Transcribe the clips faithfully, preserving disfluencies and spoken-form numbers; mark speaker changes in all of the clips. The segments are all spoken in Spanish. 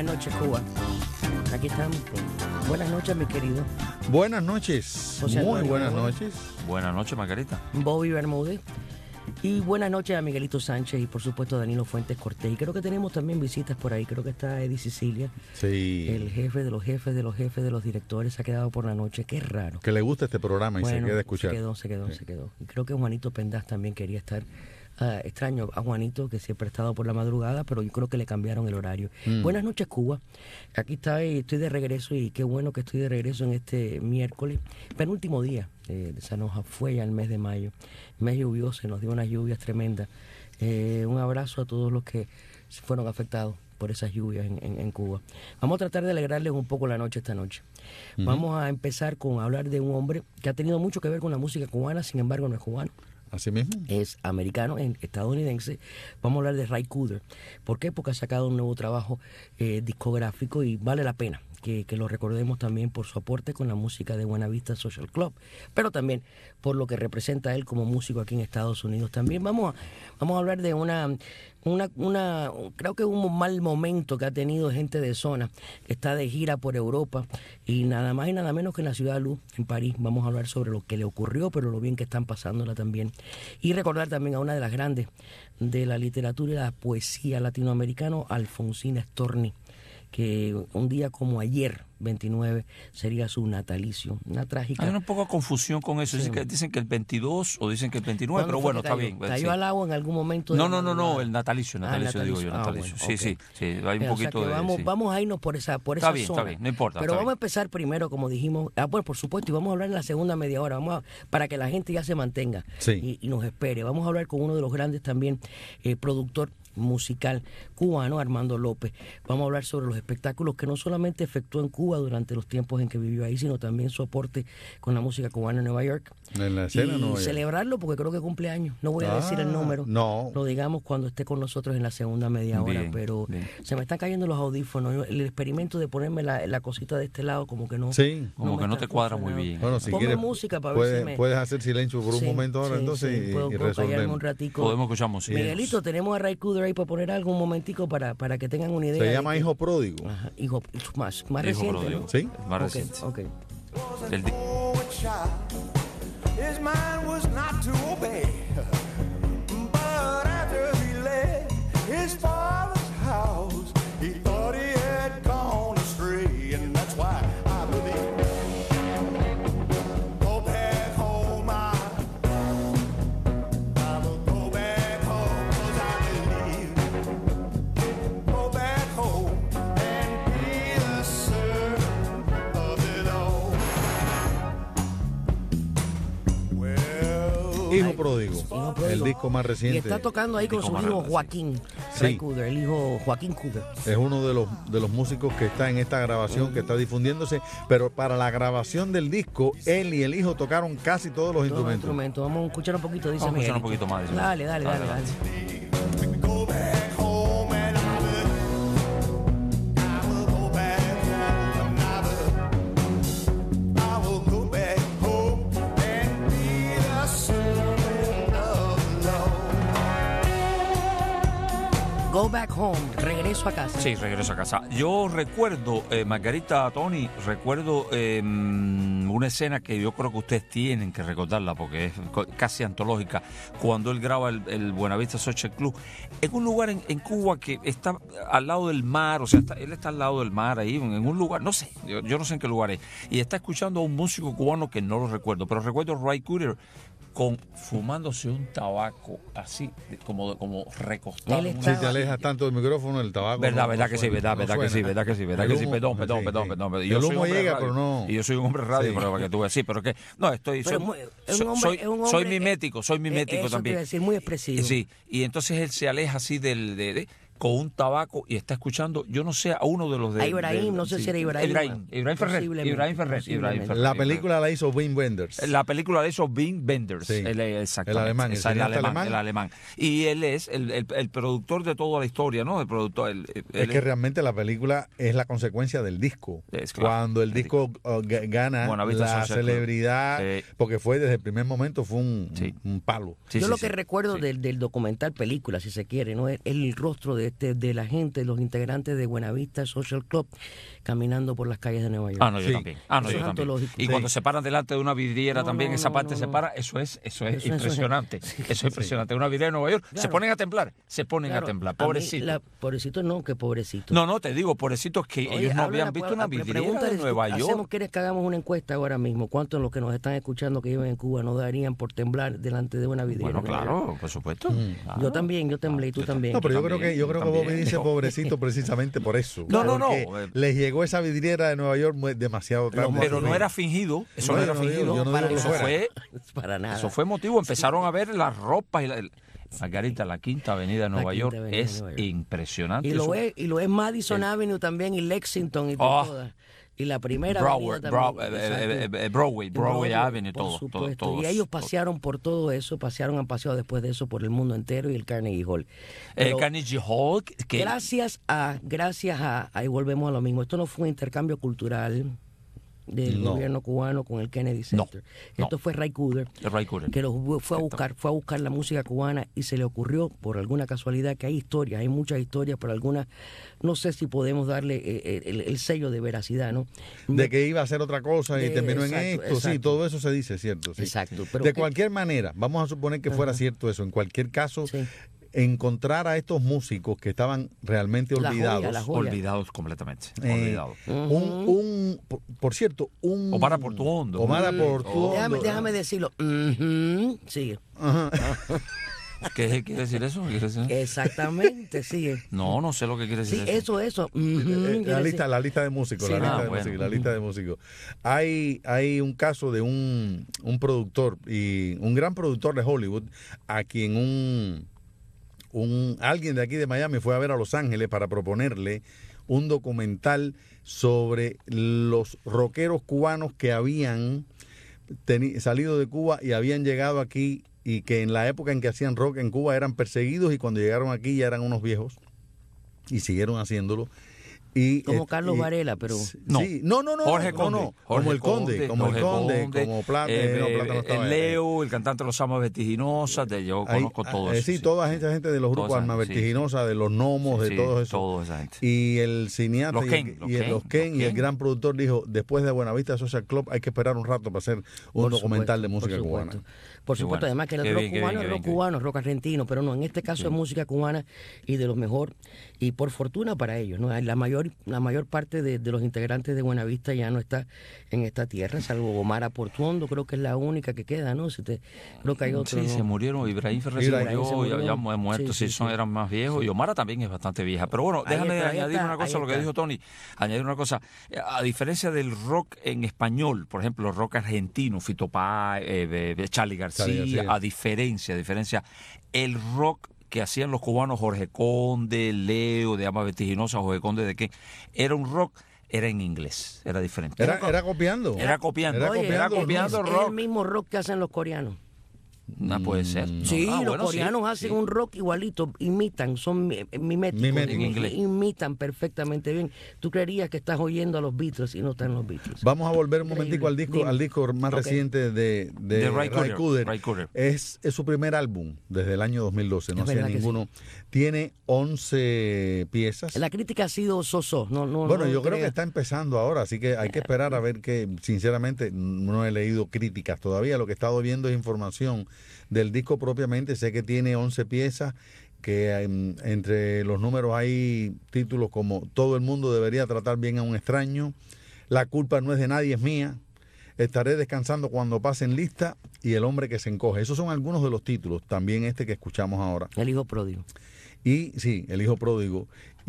Speaker 1: Buenas noches, Cuba. Aquí estamos. Buenas noches, mi querido.
Speaker 2: Buenas noches.
Speaker 1: José
Speaker 2: Muy
Speaker 1: Antonio,
Speaker 2: buenas
Speaker 1: buenas.
Speaker 2: noches.
Speaker 3: Buenas noches, Margarita.
Speaker 1: Bobby Bermúdez. Y buenas noches a Miguelito Sánchez y por supuesto a Danilo Fuentes Cortés. Y creo que tenemos también visitas por ahí. Creo que está Eddie Sicilia,
Speaker 2: Sí.
Speaker 1: el jefe de los jefes de los jefes de los directores. Se ha quedado por la noche. Qué raro.
Speaker 2: Que le gusta este programa y
Speaker 1: Bueno,
Speaker 2: se queda a escuchar.
Speaker 1: Se quedó, se quedó,
Speaker 2: Sí.
Speaker 1: se quedó. Y creo que Juanito Pendas también quería estar. Ah, extraño a Juanito, que siempre ha estado por la madrugada, pero yo creo que le cambiaron el horario.
Speaker 2: Mm.
Speaker 1: Buenas noches, Cuba. Aquí está, y estoy de regreso y qué bueno que estoy de regreso en este miércoles, penúltimo día. Eh, se nos fue ya el mes de mayo. Mes lluvioso, se nos dio unas lluvias tremendas. Eh, un abrazo a todos los que fueron afectados por esas lluvias en, en, en Cuba. Vamos a tratar de alegrarles un poco la noche esta noche.
Speaker 2: Ujú.
Speaker 1: Vamos a empezar con hablar de un hombre que ha tenido mucho que ver con la música cubana, sin embargo no es cubano.
Speaker 2: Así mismo.
Speaker 1: Es americano, es estadounidense. Vamos a hablar de Ray Cooder. ¿Por qué? Porque ha sacado un nuevo trabajo eh, discográfico y vale la pena que, que lo recordemos también por su aporte con la música de Buena Vista Social Club, pero también por lo que representa él como músico aquí en Estados Unidos. También vamos a, vamos a hablar de una, una, una, creo que un mal momento que ha tenido gente de zona, que está de gira por Europa y nada más y nada menos que en la Ciudad de Luz, en París. Vamos a hablar sobre lo que le ocurrió, pero lo bien que están pasándola también. Y recordar también a una de las grandes de la literatura y la poesía latinoamericana, Alfonsina Storni, que un día como ayer, veintinueve, sería su natalicio. Una trágica.
Speaker 3: Hay una poca confusión con eso.
Speaker 1: Sí.
Speaker 3: Dicen, que, dicen que el veintidós o dicen que el veintinueve, pero
Speaker 1: ¿Cuándo
Speaker 3: bueno,
Speaker 1: fue que
Speaker 3: está
Speaker 1: cayó?
Speaker 3: bien.
Speaker 1: ¿Cayó
Speaker 3: sí.
Speaker 1: al agua en algún momento? de
Speaker 3: No,
Speaker 1: la
Speaker 3: no, no, no,
Speaker 1: madrugada?
Speaker 3: el natalicio,
Speaker 1: Ah,
Speaker 3: natalicio, digo yo,
Speaker 1: Ah,
Speaker 3: natalicio.
Speaker 1: bueno,
Speaker 3: sí,
Speaker 1: ok.
Speaker 3: sí, sí, hay un
Speaker 1: O sea
Speaker 3: poquito
Speaker 1: que
Speaker 3: de...
Speaker 1: vamos,
Speaker 3: sí.
Speaker 1: vamos a irnos por esa, por
Speaker 3: Está
Speaker 1: esa
Speaker 3: bien,
Speaker 1: zona.
Speaker 3: está bien, no importa,
Speaker 1: Pero
Speaker 3: está
Speaker 1: vamos a
Speaker 3: bien.
Speaker 1: empezar primero, como dijimos. Ah, bueno, por supuesto, y vamos a hablar en la segunda media hora, vamos a- para que la gente ya se mantenga
Speaker 2: Sí.
Speaker 1: y, y nos espere. Vamos a hablar con uno de los grandes también, eh, productor musical cubano, Armando López. Vamos a hablar sobre los espectáculos que no solamente efectuó en Cuba durante los tiempos en que vivió ahí, sino también su aporte con la música cubana en Nueva York.
Speaker 2: En la escena
Speaker 1: y
Speaker 2: no.
Speaker 1: celebrarlo porque creo que cumple años. No voy a decir el
Speaker 2: Ah,
Speaker 1: número.
Speaker 2: no.
Speaker 1: Lo digamos cuando esté con nosotros en la segunda media hora,
Speaker 3: Bien,
Speaker 1: pero
Speaker 3: bien.
Speaker 1: se me están cayendo los audífonos. El experimento de ponerme la, la cosita de este lado como que no.
Speaker 2: Sí.
Speaker 3: Como
Speaker 1: me
Speaker 3: que no
Speaker 1: está
Speaker 3: te cuadra muy
Speaker 1: funcionando.
Speaker 3: bien.
Speaker 2: Bueno, si
Speaker 1: Ponme
Speaker 2: quieres,
Speaker 1: música para ver
Speaker 2: puedes,
Speaker 1: si me-
Speaker 2: puedes hacer silencio por un
Speaker 1: Sí,
Speaker 2: momento ahora,
Speaker 1: sí,
Speaker 2: entonces,
Speaker 1: sí,
Speaker 2: y-
Speaker 1: puedo,
Speaker 2: y,
Speaker 1: puedo callarme
Speaker 2: resolvemos.
Speaker 1: un ratico.
Speaker 3: Podemos escuchar música.
Speaker 1: Miguelito, tenemos a Ray Cooder ahí para poner algo un momentico para, para que tengan una idea.
Speaker 2: Se
Speaker 1: de
Speaker 2: llama
Speaker 1: que-
Speaker 2: Hijo Pródigo.
Speaker 1: Ajá, hijo, más, más
Speaker 3: Hijo
Speaker 1: reciente,
Speaker 3: pródigo.
Speaker 1: ¿no?
Speaker 2: Sí.
Speaker 3: Más
Speaker 1: Ok,
Speaker 3: reciente.
Speaker 1: ok.
Speaker 3: El di-
Speaker 4: forward child. His mind was not to obey. But after he left his father's house, he thought he had gone astray. And that's why I believe. Go back home, I, I will go back home, 'cause I believe. Go back home and be the servant of it all. Well,
Speaker 2: Hijo Pródigo.
Speaker 1: Hijo Pródigo.
Speaker 2: El disco más
Speaker 1: Y
Speaker 2: reciente.
Speaker 1: está tocando ahí con
Speaker 3: Disco
Speaker 1: su
Speaker 3: más
Speaker 1: hijo
Speaker 3: grande, sí.
Speaker 1: Joaquín,
Speaker 2: Sí.
Speaker 1: Ray Cooder, el hijo Joaquín Cooder.
Speaker 2: Es uno de los, de los músicos que está en esta grabación que está difundiéndose, pero para la grabación del disco, él y el hijo tocaron casi todos los
Speaker 1: Todos los
Speaker 2: instrumentos.
Speaker 1: instrumentos. Vamos a escuchar un poquito, dice
Speaker 3: Vamos a escuchar un
Speaker 1: Miguelito.
Speaker 3: poquito más, dice.
Speaker 1: Dale, dale, dale,
Speaker 3: Adelante.
Speaker 1: dale.
Speaker 4: go back home and I will, I will go back home and I will, I will go back home and be the servant of the Lord.
Speaker 1: Go back home, regreso a casa.
Speaker 3: Sí, regreso a casa. Yo recuerdo, eh, Margarita, Tony, recuerdo eh, una escena que yo creo que ustedes tienen que recordarla porque es co- casi antológica, cuando él graba el, el Buenavista Social Club, en un lugar en, en Cuba que está al lado del mar, o sea, está- él está al lado del mar ahí, en un lugar, no sé, yo, yo no sé en qué lugar es, y está escuchando a un músico cubano que no lo recuerdo, pero recuerdo a Ray Cooder con fumándose un tabaco así, de- como, como recostado.
Speaker 1: Él
Speaker 3: en un-
Speaker 1: está-
Speaker 2: Si te alejas tanto del micrófono, el tabaco.
Speaker 3: Verdad,
Speaker 2: no-
Speaker 3: verdad
Speaker 2: no
Speaker 3: que sí,
Speaker 2: suena,
Speaker 3: verdad,
Speaker 2: no
Speaker 3: verdad que
Speaker 2: suena.
Speaker 3: sí, verdad que sí, verdad
Speaker 2: El
Speaker 3: que sí.
Speaker 2: humo-
Speaker 3: Perdón, perdón,
Speaker 2: sí,
Speaker 3: perdón,
Speaker 2: sí.
Speaker 3: perdón.
Speaker 2: El
Speaker 3: Yo soy
Speaker 2: humo
Speaker 3: hombre de
Speaker 2: llega,
Speaker 3: radio,
Speaker 2: pero no.
Speaker 3: Y yo soy un hombre de radio,
Speaker 2: Sí.
Speaker 3: pero para que tú veas, sí, pero que no, estoy
Speaker 1: Pero
Speaker 3: soy,
Speaker 1: muy- es
Speaker 3: soy,
Speaker 1: un hombre-
Speaker 3: soy,
Speaker 1: es un
Speaker 3: soy
Speaker 1: hombre-
Speaker 3: mimético, soy mimético
Speaker 1: Eso te
Speaker 3: también.
Speaker 1: iba a decir, muy expresivo.
Speaker 3: Sí, y entonces él se aleja así del de, de- con un tabaco y está escuchando, yo no sé, a uno de los de
Speaker 1: A Ibrahim,
Speaker 3: de-
Speaker 1: no sé
Speaker 3: sí,
Speaker 1: si era Ibrahim.
Speaker 3: Ibrahim, Ibrahim Ferrer,
Speaker 1: Posiblemente,
Speaker 3: Ibrahim Ferrer, Ibrahim
Speaker 1: posiblemente.
Speaker 3: Ferrer.
Speaker 2: La película la hizo Wim Wenders.
Speaker 3: La película la hizo Bing Benders,
Speaker 2: Sí.
Speaker 3: él es exactamente,
Speaker 2: El alemán, el
Speaker 3: es el
Speaker 2: cineasta
Speaker 3: alemán,
Speaker 2: alemán.
Speaker 3: el alemán. Y él es el, el, el productor de toda la historia, ¿no? El productor. el- él
Speaker 2: Es que realmente la película es la consecuencia del disco.
Speaker 3: Es claro,
Speaker 2: Cuando el
Speaker 3: el
Speaker 2: disco uh, ga- gana
Speaker 3: Buenavista
Speaker 2: la
Speaker 3: Social Club.
Speaker 2: celebridad,
Speaker 3: Sí.
Speaker 2: porque fue desde el primer momento fue un,
Speaker 3: Sí.
Speaker 2: un palo.
Speaker 3: Sí,
Speaker 1: Yo
Speaker 3: sí,
Speaker 1: lo
Speaker 3: sí,
Speaker 1: que recuerdo
Speaker 3: sí.
Speaker 1: del, del documental película, si se quiere, no es el rostro de, este, de la gente, los integrantes de Buenavista Social Club, caminando por las calles de Nueva York.
Speaker 3: Ah, no, yo
Speaker 2: Sí.
Speaker 3: también. Ah, no,
Speaker 1: Eso
Speaker 3: yo
Speaker 1: es
Speaker 3: también.
Speaker 1: antológico.
Speaker 3: Y
Speaker 2: Sí.
Speaker 3: cuando se paran delante de una vidriera
Speaker 1: No,
Speaker 3: también,
Speaker 1: no,
Speaker 3: esa
Speaker 1: no,
Speaker 3: parte
Speaker 1: no,
Speaker 3: se
Speaker 1: no.
Speaker 3: para, eso es, eso es
Speaker 1: Eso- eso es-
Speaker 3: impresionante. Eso es impresionante. Una vidriera de Nueva York, se
Speaker 1: Claro.
Speaker 3: ponen a temblar, se ponen
Speaker 1: Claro,
Speaker 3: a temblar.
Speaker 1: a mí
Speaker 3: Pobrecito.
Speaker 1: la- pobrecito no, que pobrecito.
Speaker 3: No, no, te digo, pobrecitos que
Speaker 1: Oye,
Speaker 3: ellos no
Speaker 1: háblale,
Speaker 3: habían visto
Speaker 1: pues,
Speaker 3: una
Speaker 1: a-
Speaker 3: vidriera
Speaker 1: pregúntale
Speaker 3: de
Speaker 1: si
Speaker 3: Nueva
Speaker 1: Hacemos,
Speaker 3: York.
Speaker 1: ¿quieres que hagamos una encuesta ahora mismo? ¿Cuántos de los que nos están escuchando que viven en Cuba no darían por temblar delante de una vidriera?
Speaker 3: Bueno,
Speaker 1: de Nueva York?
Speaker 3: claro, por supuesto. Claro.
Speaker 1: Yo también, yo temblé y tú
Speaker 3: yo
Speaker 1: también.
Speaker 2: No, pero yo
Speaker 3: Yo
Speaker 2: creo que
Speaker 3: también,
Speaker 2: yo
Speaker 3: yo
Speaker 2: creo que
Speaker 3: también.
Speaker 2: Bobby dice pobrecito precisamente por eso.
Speaker 3: No, no, no.
Speaker 2: Porque les llegó esa vidriera de Nueva York muy- demasiado tarde.
Speaker 3: Pero no era fingido, eso
Speaker 2: No,
Speaker 3: no,
Speaker 2: yo
Speaker 3: era
Speaker 2: no digo-
Speaker 3: fingido.
Speaker 2: yo no
Speaker 1: digo que
Speaker 3: eso
Speaker 1: fuera.
Speaker 3: fue,
Speaker 1: Para nada.
Speaker 3: eso fue motivo. Empezaron a ver las ropas y la, el- Margarita, la Quinta Avenida de Nueva
Speaker 1: Quinta
Speaker 3: York
Speaker 1: Avenida de
Speaker 3: es
Speaker 1: Nueva York.
Speaker 3: impresionante.
Speaker 1: Y
Speaker 3: Eso-
Speaker 1: lo es, y lo es Madison Avenue también, y Lexington y
Speaker 3: Oh.
Speaker 1: todas. Y la primera
Speaker 3: Broadway,
Speaker 1: avenida
Speaker 3: Broad-
Speaker 1: también,
Speaker 3: eh,
Speaker 1: exacto.
Speaker 3: eh, eh, Broadway,
Speaker 1: Y
Speaker 3: Broadway Avenue,
Speaker 1: por
Speaker 3: todo, todo,
Speaker 1: supuesto.
Speaker 3: todo
Speaker 1: Y
Speaker 3: eso,
Speaker 1: ellos
Speaker 3: todo.
Speaker 1: pasearon por todo eso, pasearon, han paseado después de eso por el mundo entero y el Carnegie Hall.
Speaker 3: Eh,
Speaker 1: Pero
Speaker 3: Carnegie Hall, que
Speaker 1: gracias a, gracias a, ahí volvemos a lo mismo. Esto no fue un intercambio cultural del
Speaker 2: No.
Speaker 1: gobierno cubano con el Kennedy Center.
Speaker 3: no.
Speaker 1: Esto fue Ray Cooder,
Speaker 3: Ray Cooder.
Speaker 1: que lo fue a buscar, fue a buscar la música cubana y se le ocurrió por alguna casualidad que hay historias, hay muchas historias, pero algunas no sé si podemos darle eh, el, el sello de veracidad, ¿no?
Speaker 2: De que iba a hacer otra cosa y
Speaker 1: De-
Speaker 2: terminó en
Speaker 1: exacto,
Speaker 2: esto. Sí,
Speaker 1: exacto.
Speaker 2: todo eso se dice, ¿cierto? Sí.
Speaker 1: Exacto, pero
Speaker 2: de
Speaker 1: que-
Speaker 2: cualquier manera, vamos a suponer que fuera cierto eso. En cualquier caso,
Speaker 1: Sí.
Speaker 2: encontrar a estos músicos que estaban realmente
Speaker 1: La joya,
Speaker 2: olvidados.
Speaker 1: la joya.
Speaker 3: Olvidados completamente.
Speaker 2: Eh,
Speaker 3: olvidados.
Speaker 2: un, un, por, por cierto, un...
Speaker 3: Omar Portuondo.
Speaker 2: Omar
Speaker 3: Mm.
Speaker 2: Portuondo.
Speaker 1: Déjame, déjame decirlo. Ujú, sigue.
Speaker 3: ¿Qué quiere decir eso? ¿Qué quiere decir?
Speaker 1: Exactamente, sigue.
Speaker 3: No, no sé lo que quiere
Speaker 1: Sí,
Speaker 3: decir
Speaker 1: eso, eso. Ujú,
Speaker 2: Eh,
Speaker 1: quiere
Speaker 2: la
Speaker 1: decir-
Speaker 2: lista, la lista de músicos,
Speaker 1: Sí,
Speaker 2: la,
Speaker 1: no.
Speaker 2: lista
Speaker 3: Ah,
Speaker 2: de
Speaker 3: bueno.
Speaker 2: músicos la lista de músicos. Hay, hay un caso de un, un productor y un gran productor de Hollywood a quien un, un alguien de aquí de Miami fue a ver a Los Ángeles para proponerle un documental sobre los rockeros cubanos que habían teni- salido de Cuba y habían llegado aquí y que en la época en que hacían rock en Cuba eran perseguidos y cuando llegaron aquí ya eran unos viejos y siguieron haciéndolo. Y,
Speaker 1: Como
Speaker 2: eh,
Speaker 1: Carlos
Speaker 2: y-
Speaker 1: Varela, pero-
Speaker 2: sí,
Speaker 3: No.
Speaker 2: no, no, no,
Speaker 3: Jorge
Speaker 2: no,
Speaker 3: Conde.
Speaker 2: no,
Speaker 3: Jorge
Speaker 2: como el Conde, como
Speaker 3: Jorge
Speaker 2: el Conde,
Speaker 3: Conde,
Speaker 2: como Plata,
Speaker 3: eh,
Speaker 2: no, Plata no
Speaker 3: eh,
Speaker 2: estaba
Speaker 3: el
Speaker 2: ahí.
Speaker 3: Leo, el cantante de los Almas Vertiginosas, de yo
Speaker 2: Ahí,
Speaker 3: conozco todo
Speaker 2: eh,
Speaker 3: eso.
Speaker 2: sí, toda esa gente de los grupos
Speaker 3: Toda esa
Speaker 2: Alma
Speaker 3: gente, sí,
Speaker 2: Vertiginosa, de los Gnomos, de
Speaker 3: Sí,
Speaker 2: todo eso.
Speaker 3: toda esa gente.
Speaker 2: Y el cineasta
Speaker 3: Los
Speaker 2: y,
Speaker 3: Ken,
Speaker 2: el,
Speaker 3: los
Speaker 2: y el-
Speaker 3: Ken,
Speaker 2: los Ken
Speaker 3: los
Speaker 2: y el
Speaker 3: Ken.
Speaker 2: gran productor dijo, después de Buenavista Social Club hay que esperar un rato para hacer un
Speaker 1: Por
Speaker 2: documental
Speaker 1: supuesto,
Speaker 2: de música
Speaker 1: por
Speaker 2: cubana.
Speaker 1: supuesto. Por
Speaker 3: Qué
Speaker 1: supuesto,
Speaker 3: bueno.
Speaker 1: además que el
Speaker 3: Qué
Speaker 1: rock
Speaker 3: bien, qué
Speaker 1: cubano
Speaker 3: bien,
Speaker 1: es
Speaker 3: qué
Speaker 1: rock
Speaker 3: bien, qué bien.
Speaker 1: cubano, es rock argentino, pero no, en este caso es música cubana y de lo mejor, y por fortuna para ellos, ¿no? La mayor, la mayor parte de, de los integrantes de Buenavista ya no está en esta tierra, salvo Omar Portuondo, creo que es la única que queda, ¿no? Si te- creo que hay otro,
Speaker 3: Sí,
Speaker 1: ¿no?
Speaker 3: se murieron. Ibrahim Ferrer se
Speaker 2: Ibrahim
Speaker 3: murió,
Speaker 1: se murió.
Speaker 3: ya, ya mu- muerto,
Speaker 1: Sí,
Speaker 3: sí,
Speaker 1: sí,
Speaker 3: son,
Speaker 1: sí.
Speaker 3: eran más viejos. Y Omara también es bastante vieja. Pero bueno,
Speaker 1: Ahí
Speaker 3: déjame
Speaker 1: está, ahí
Speaker 3: añadir
Speaker 1: está,
Speaker 3: una cosa a
Speaker 1: ahí
Speaker 3: lo que
Speaker 1: está.
Speaker 3: dijo Tony. Añadir una cosa. Eh, A diferencia del rock en español, por ejemplo, el rock argentino, Fito Páez, eh, eh, Charly García,
Speaker 2: Charly García.
Speaker 3: a diferencia, a diferencia, el rock que hacían los cubanos Jorge Conde, Leo, de Almas Vertiginosas, Jorge Conde de qué, era un rock, era en inglés, era diferente.
Speaker 2: Era, era copiando.
Speaker 3: Era copiando,
Speaker 2: Era
Speaker 1: Oye,
Speaker 3: era
Speaker 2: copiando,
Speaker 3: copiando
Speaker 1: es, es
Speaker 3: rock.
Speaker 1: el mismo rock que hacen los coreanos.
Speaker 3: No puede ser. No.
Speaker 1: Sí,
Speaker 3: Ah,
Speaker 1: los
Speaker 3: bueno, sí,
Speaker 1: coreanos hacen
Speaker 3: sí.
Speaker 1: un rock igualito, imitan, son mi- miméticos,
Speaker 2: Miméticos.
Speaker 3: En inglés.
Speaker 1: imitan perfectamente bien. Tú creerías que estás oyendo a los Beatles y no están los Beatles.
Speaker 2: Vamos a volver un
Speaker 1: Increíble.
Speaker 2: momentico al disco,
Speaker 1: Dime.
Speaker 2: al disco más
Speaker 1: Ok.
Speaker 2: reciente de, de,
Speaker 3: De Ray
Speaker 2: Ray
Speaker 3: Cooder.
Speaker 2: Cooder.
Speaker 3: Ray Cooder.
Speaker 2: Es, es su primer álbum desde el año dos mil doce, no
Speaker 1: Es
Speaker 2: hacía
Speaker 1: verdad que
Speaker 2: ninguno. Tiene once piezas.
Speaker 1: La crítica ha sido soso, no, no.
Speaker 2: Bueno,
Speaker 1: no
Speaker 2: yo creo que
Speaker 1: creas.
Speaker 2: está empezando ahora, así que hay que esperar a ver que, sinceramente, no he leído críticas todavía. Lo que he estado viendo es información del disco propiamente. Sé que tiene once piezas, que em, entre los números hay títulos como Todo el mundo debería tratar bien a un extraño, La culpa no es de nadie, es mía, Estaré descansando cuando pasen lista y El hombre que se encoge. Esos son algunos de los títulos, también este que escuchamos ahora.
Speaker 1: El hijo pródigo.
Speaker 2: Y sí, el hijo pródigo.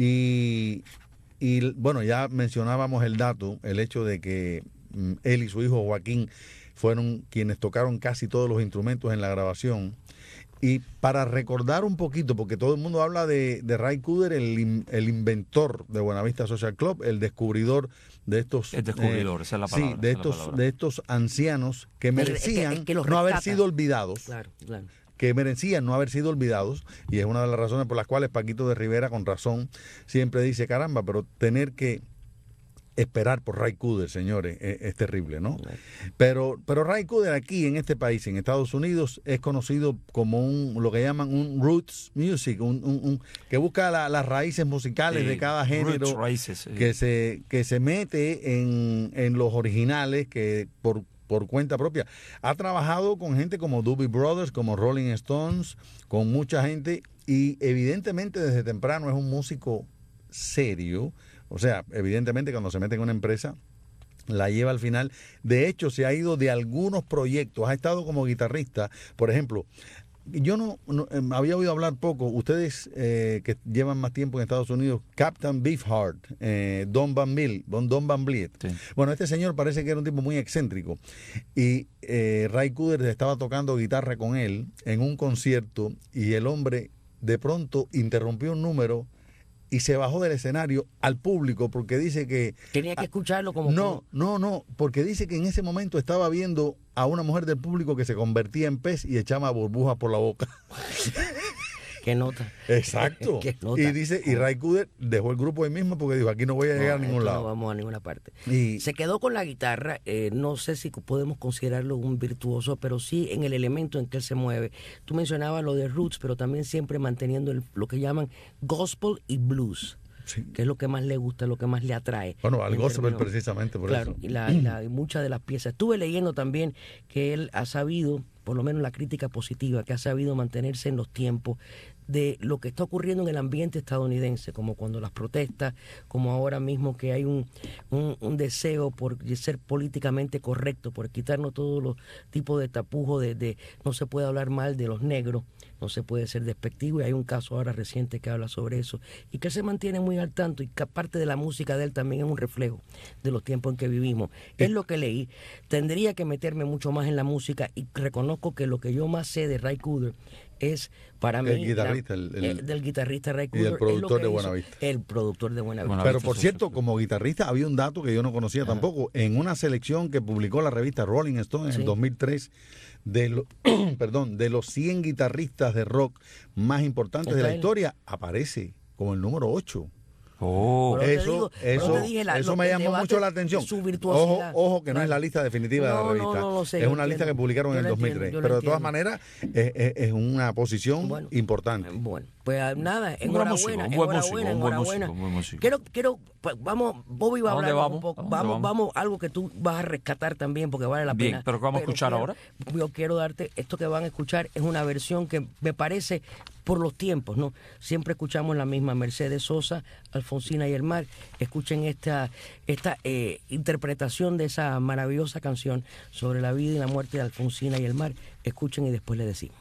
Speaker 2: Y, y bueno, ya mencionábamos el dato, el hecho de que mm, él y su hijo Joaquín fueron quienes tocaron casi todos los instrumentos en la grabación. Y para recordar un poquito, porque todo el mundo habla de, de Ray Cooder, el, in- el inventor de Buenavista Social Club, el descubridor de estos...
Speaker 3: El descubridor, esa es la
Speaker 2: sí,
Speaker 3: palabra,
Speaker 2: de
Speaker 3: esa es la
Speaker 2: estos,
Speaker 3: palabra.
Speaker 2: de estos ancianos que
Speaker 1: El- el que-
Speaker 2: merecían
Speaker 1: el que los
Speaker 2: no haber
Speaker 1: rescata.
Speaker 2: sido olvidados
Speaker 1: Claro, claro.
Speaker 2: que merecían no haber sido olvidados, y es una de las razones por las cuales Paquito de Rivera, con razón, siempre dice, caramba, pero tener que esperar por Ray Cooder, señores, es, es terrible, ¿no? Pero, pero Ray Cooder aquí en este país, en Estados Unidos, es conocido como un lo que llaman un roots music, un, un, un que busca la, las raíces musicales
Speaker 3: Sí,
Speaker 2: de cada género,
Speaker 3: roots, raíces, sí.
Speaker 2: que se que se mete en, en los originales, que por por cuenta propia. Ha trabajado con gente como Doobie Brothers, como Rolling Stones, con mucha gente, y evidentemente desde temprano es un músico serio. O sea, evidentemente cuando se mete en una empresa la lleva al final. De hecho, se ha ido de algunos proyectos, ha estado como guitarrista. Por ejemplo, yo no, no eh, había oído hablar poco, ustedes eh, que llevan más tiempo en Estados Unidos, Captain Beefheart, eh, Don Van Bill, Don, Don Van Vliet.
Speaker 3: Sí.
Speaker 2: Bueno, este señor parece que era un tipo muy excéntrico, y eh, Ray Cooder estaba tocando guitarra con él en un concierto, y el hombre de pronto interrumpió un número y se bajó del escenario al público porque dice que...
Speaker 1: Tenía que escucharlo como...
Speaker 2: No, no, no, porque dice que en ese momento estaba viendo a una mujer del público que se convertía en pez y echaba burbujas por la boca.
Speaker 1: ¿Qué nota?
Speaker 2: Exacto.
Speaker 1: ¿Qué nota?
Speaker 2: Y dice, y Ray Cooder dejó el grupo ahí mismo porque dijo, aquí no voy a llegar
Speaker 1: No,
Speaker 2: a ningún
Speaker 1: esto
Speaker 2: lado.
Speaker 1: No vamos a ninguna parte.
Speaker 2: Y-
Speaker 1: Se quedó con la guitarra, eh, no sé si podemos considerarlo un virtuoso, pero sí en el elemento en que él se mueve. Tú mencionabas lo de roots, pero también siempre manteniendo el- lo que llaman gospel y blues.
Speaker 2: Sí.
Speaker 1: Que es lo que más le gusta, lo que más le atrae.
Speaker 2: Bueno, al
Speaker 1: En
Speaker 2: gospel
Speaker 1: términos-
Speaker 2: precisamente por
Speaker 1: claro,
Speaker 2: eso.
Speaker 1: y, la, y la- y muchas de las piezas. Estuve leyendo también que él ha sabido, por lo menos la crítica positiva, que ha sabido mantenerse en los tiempos de lo que está ocurriendo en el ambiente estadounidense, como cuando las protestas, como ahora mismo que hay un, un, un deseo por ser políticamente correcto, por quitarnos todos los tipos de tapujos, de, de no se puede hablar mal de los negros, no se puede ser despectivo, y hay un caso ahora reciente que habla sobre eso, y que él se mantiene muy al tanto, y que aparte de la música de él también es un reflejo de los tiempos en que vivimos. Es lo que leí. Tendría que meterme mucho más en la música, y reconozco que lo que yo más sé de Ray Cooder es para mí
Speaker 2: El guitarrista,
Speaker 1: la-
Speaker 2: el- el-
Speaker 1: eh, del guitarrista Ray
Speaker 2: y el
Speaker 1: Cooder, es lo
Speaker 2: productor
Speaker 1: que
Speaker 2: de
Speaker 1: hizo-
Speaker 2: Buenavista.
Speaker 1: el productor de Buenavista.
Speaker 2: Pero
Speaker 3: Vista,
Speaker 2: por
Speaker 3: sí,
Speaker 2: cierto,
Speaker 3: sí.
Speaker 2: como guitarrista había un dato que yo no conocía tampoco. En una selección que publicó la revista Rolling Stone en
Speaker 1: Sí.
Speaker 2: el dos mil tres, de, lo- perdón, de los cien guitarristas de rock más importantes de
Speaker 1: Está
Speaker 2: la
Speaker 1: él.
Speaker 2: historia, aparece como el número ocho.
Speaker 3: Oh,
Speaker 1: Por eso te
Speaker 2: Eso,
Speaker 1: digo- por
Speaker 2: eso,
Speaker 1: eso te dije la-
Speaker 2: eso
Speaker 1: lo
Speaker 2: me
Speaker 1: que el
Speaker 2: llamó
Speaker 1: debate,
Speaker 2: mucho la atención.
Speaker 1: su
Speaker 2: Ojo,
Speaker 1: virtuosidad.
Speaker 2: ojo, que no es
Speaker 1: Claro.
Speaker 2: la lista definitiva de
Speaker 1: No,
Speaker 2: la
Speaker 1: no,
Speaker 2: revista.
Speaker 1: no lo sé,
Speaker 2: es
Speaker 1: yo
Speaker 2: una lista
Speaker 1: entiendo.
Speaker 2: que publicaron
Speaker 1: Yo
Speaker 2: en el
Speaker 1: lo
Speaker 2: dos mil
Speaker 1: entiendo,
Speaker 2: tres.
Speaker 1: yo lo
Speaker 2: Pero de todas
Speaker 1: entiendo.
Speaker 2: maneras, es, es- es una posición
Speaker 1: Bueno,
Speaker 2: importante.
Speaker 1: Bueno, pues ah, nada,
Speaker 3: Un gran músico,
Speaker 1: enhorabuena,
Speaker 3: un buen
Speaker 1: enhorabuena,
Speaker 3: músico, un buen
Speaker 1: enhorabuena.
Speaker 3: músico, un buen músico.
Speaker 1: Quiero, quiero, pues, vamos, Bobby va a
Speaker 3: ¿A dónde
Speaker 1: hablar un
Speaker 3: vamos?
Speaker 1: poco.
Speaker 3: ¿A dónde
Speaker 1: Vamos,
Speaker 3: vamos?
Speaker 1: vamos, algo que tú vas a rescatar también porque vale la
Speaker 3: Bien,
Speaker 1: pena.
Speaker 3: pero ¿qué vamos a escuchar
Speaker 1: quiero-
Speaker 3: ahora?
Speaker 1: Yo quiero darte, esto que van a escuchar es una versión que me parece por los tiempos, ¿no? Siempre escuchamos la misma, Mercedes Sosa, Alfonsina y el Mar. Escuchen esta, esta eh, interpretación de esa maravillosa canción sobre la vida y la muerte de Alfonsina y el Mar. Escuchen y después le decimos.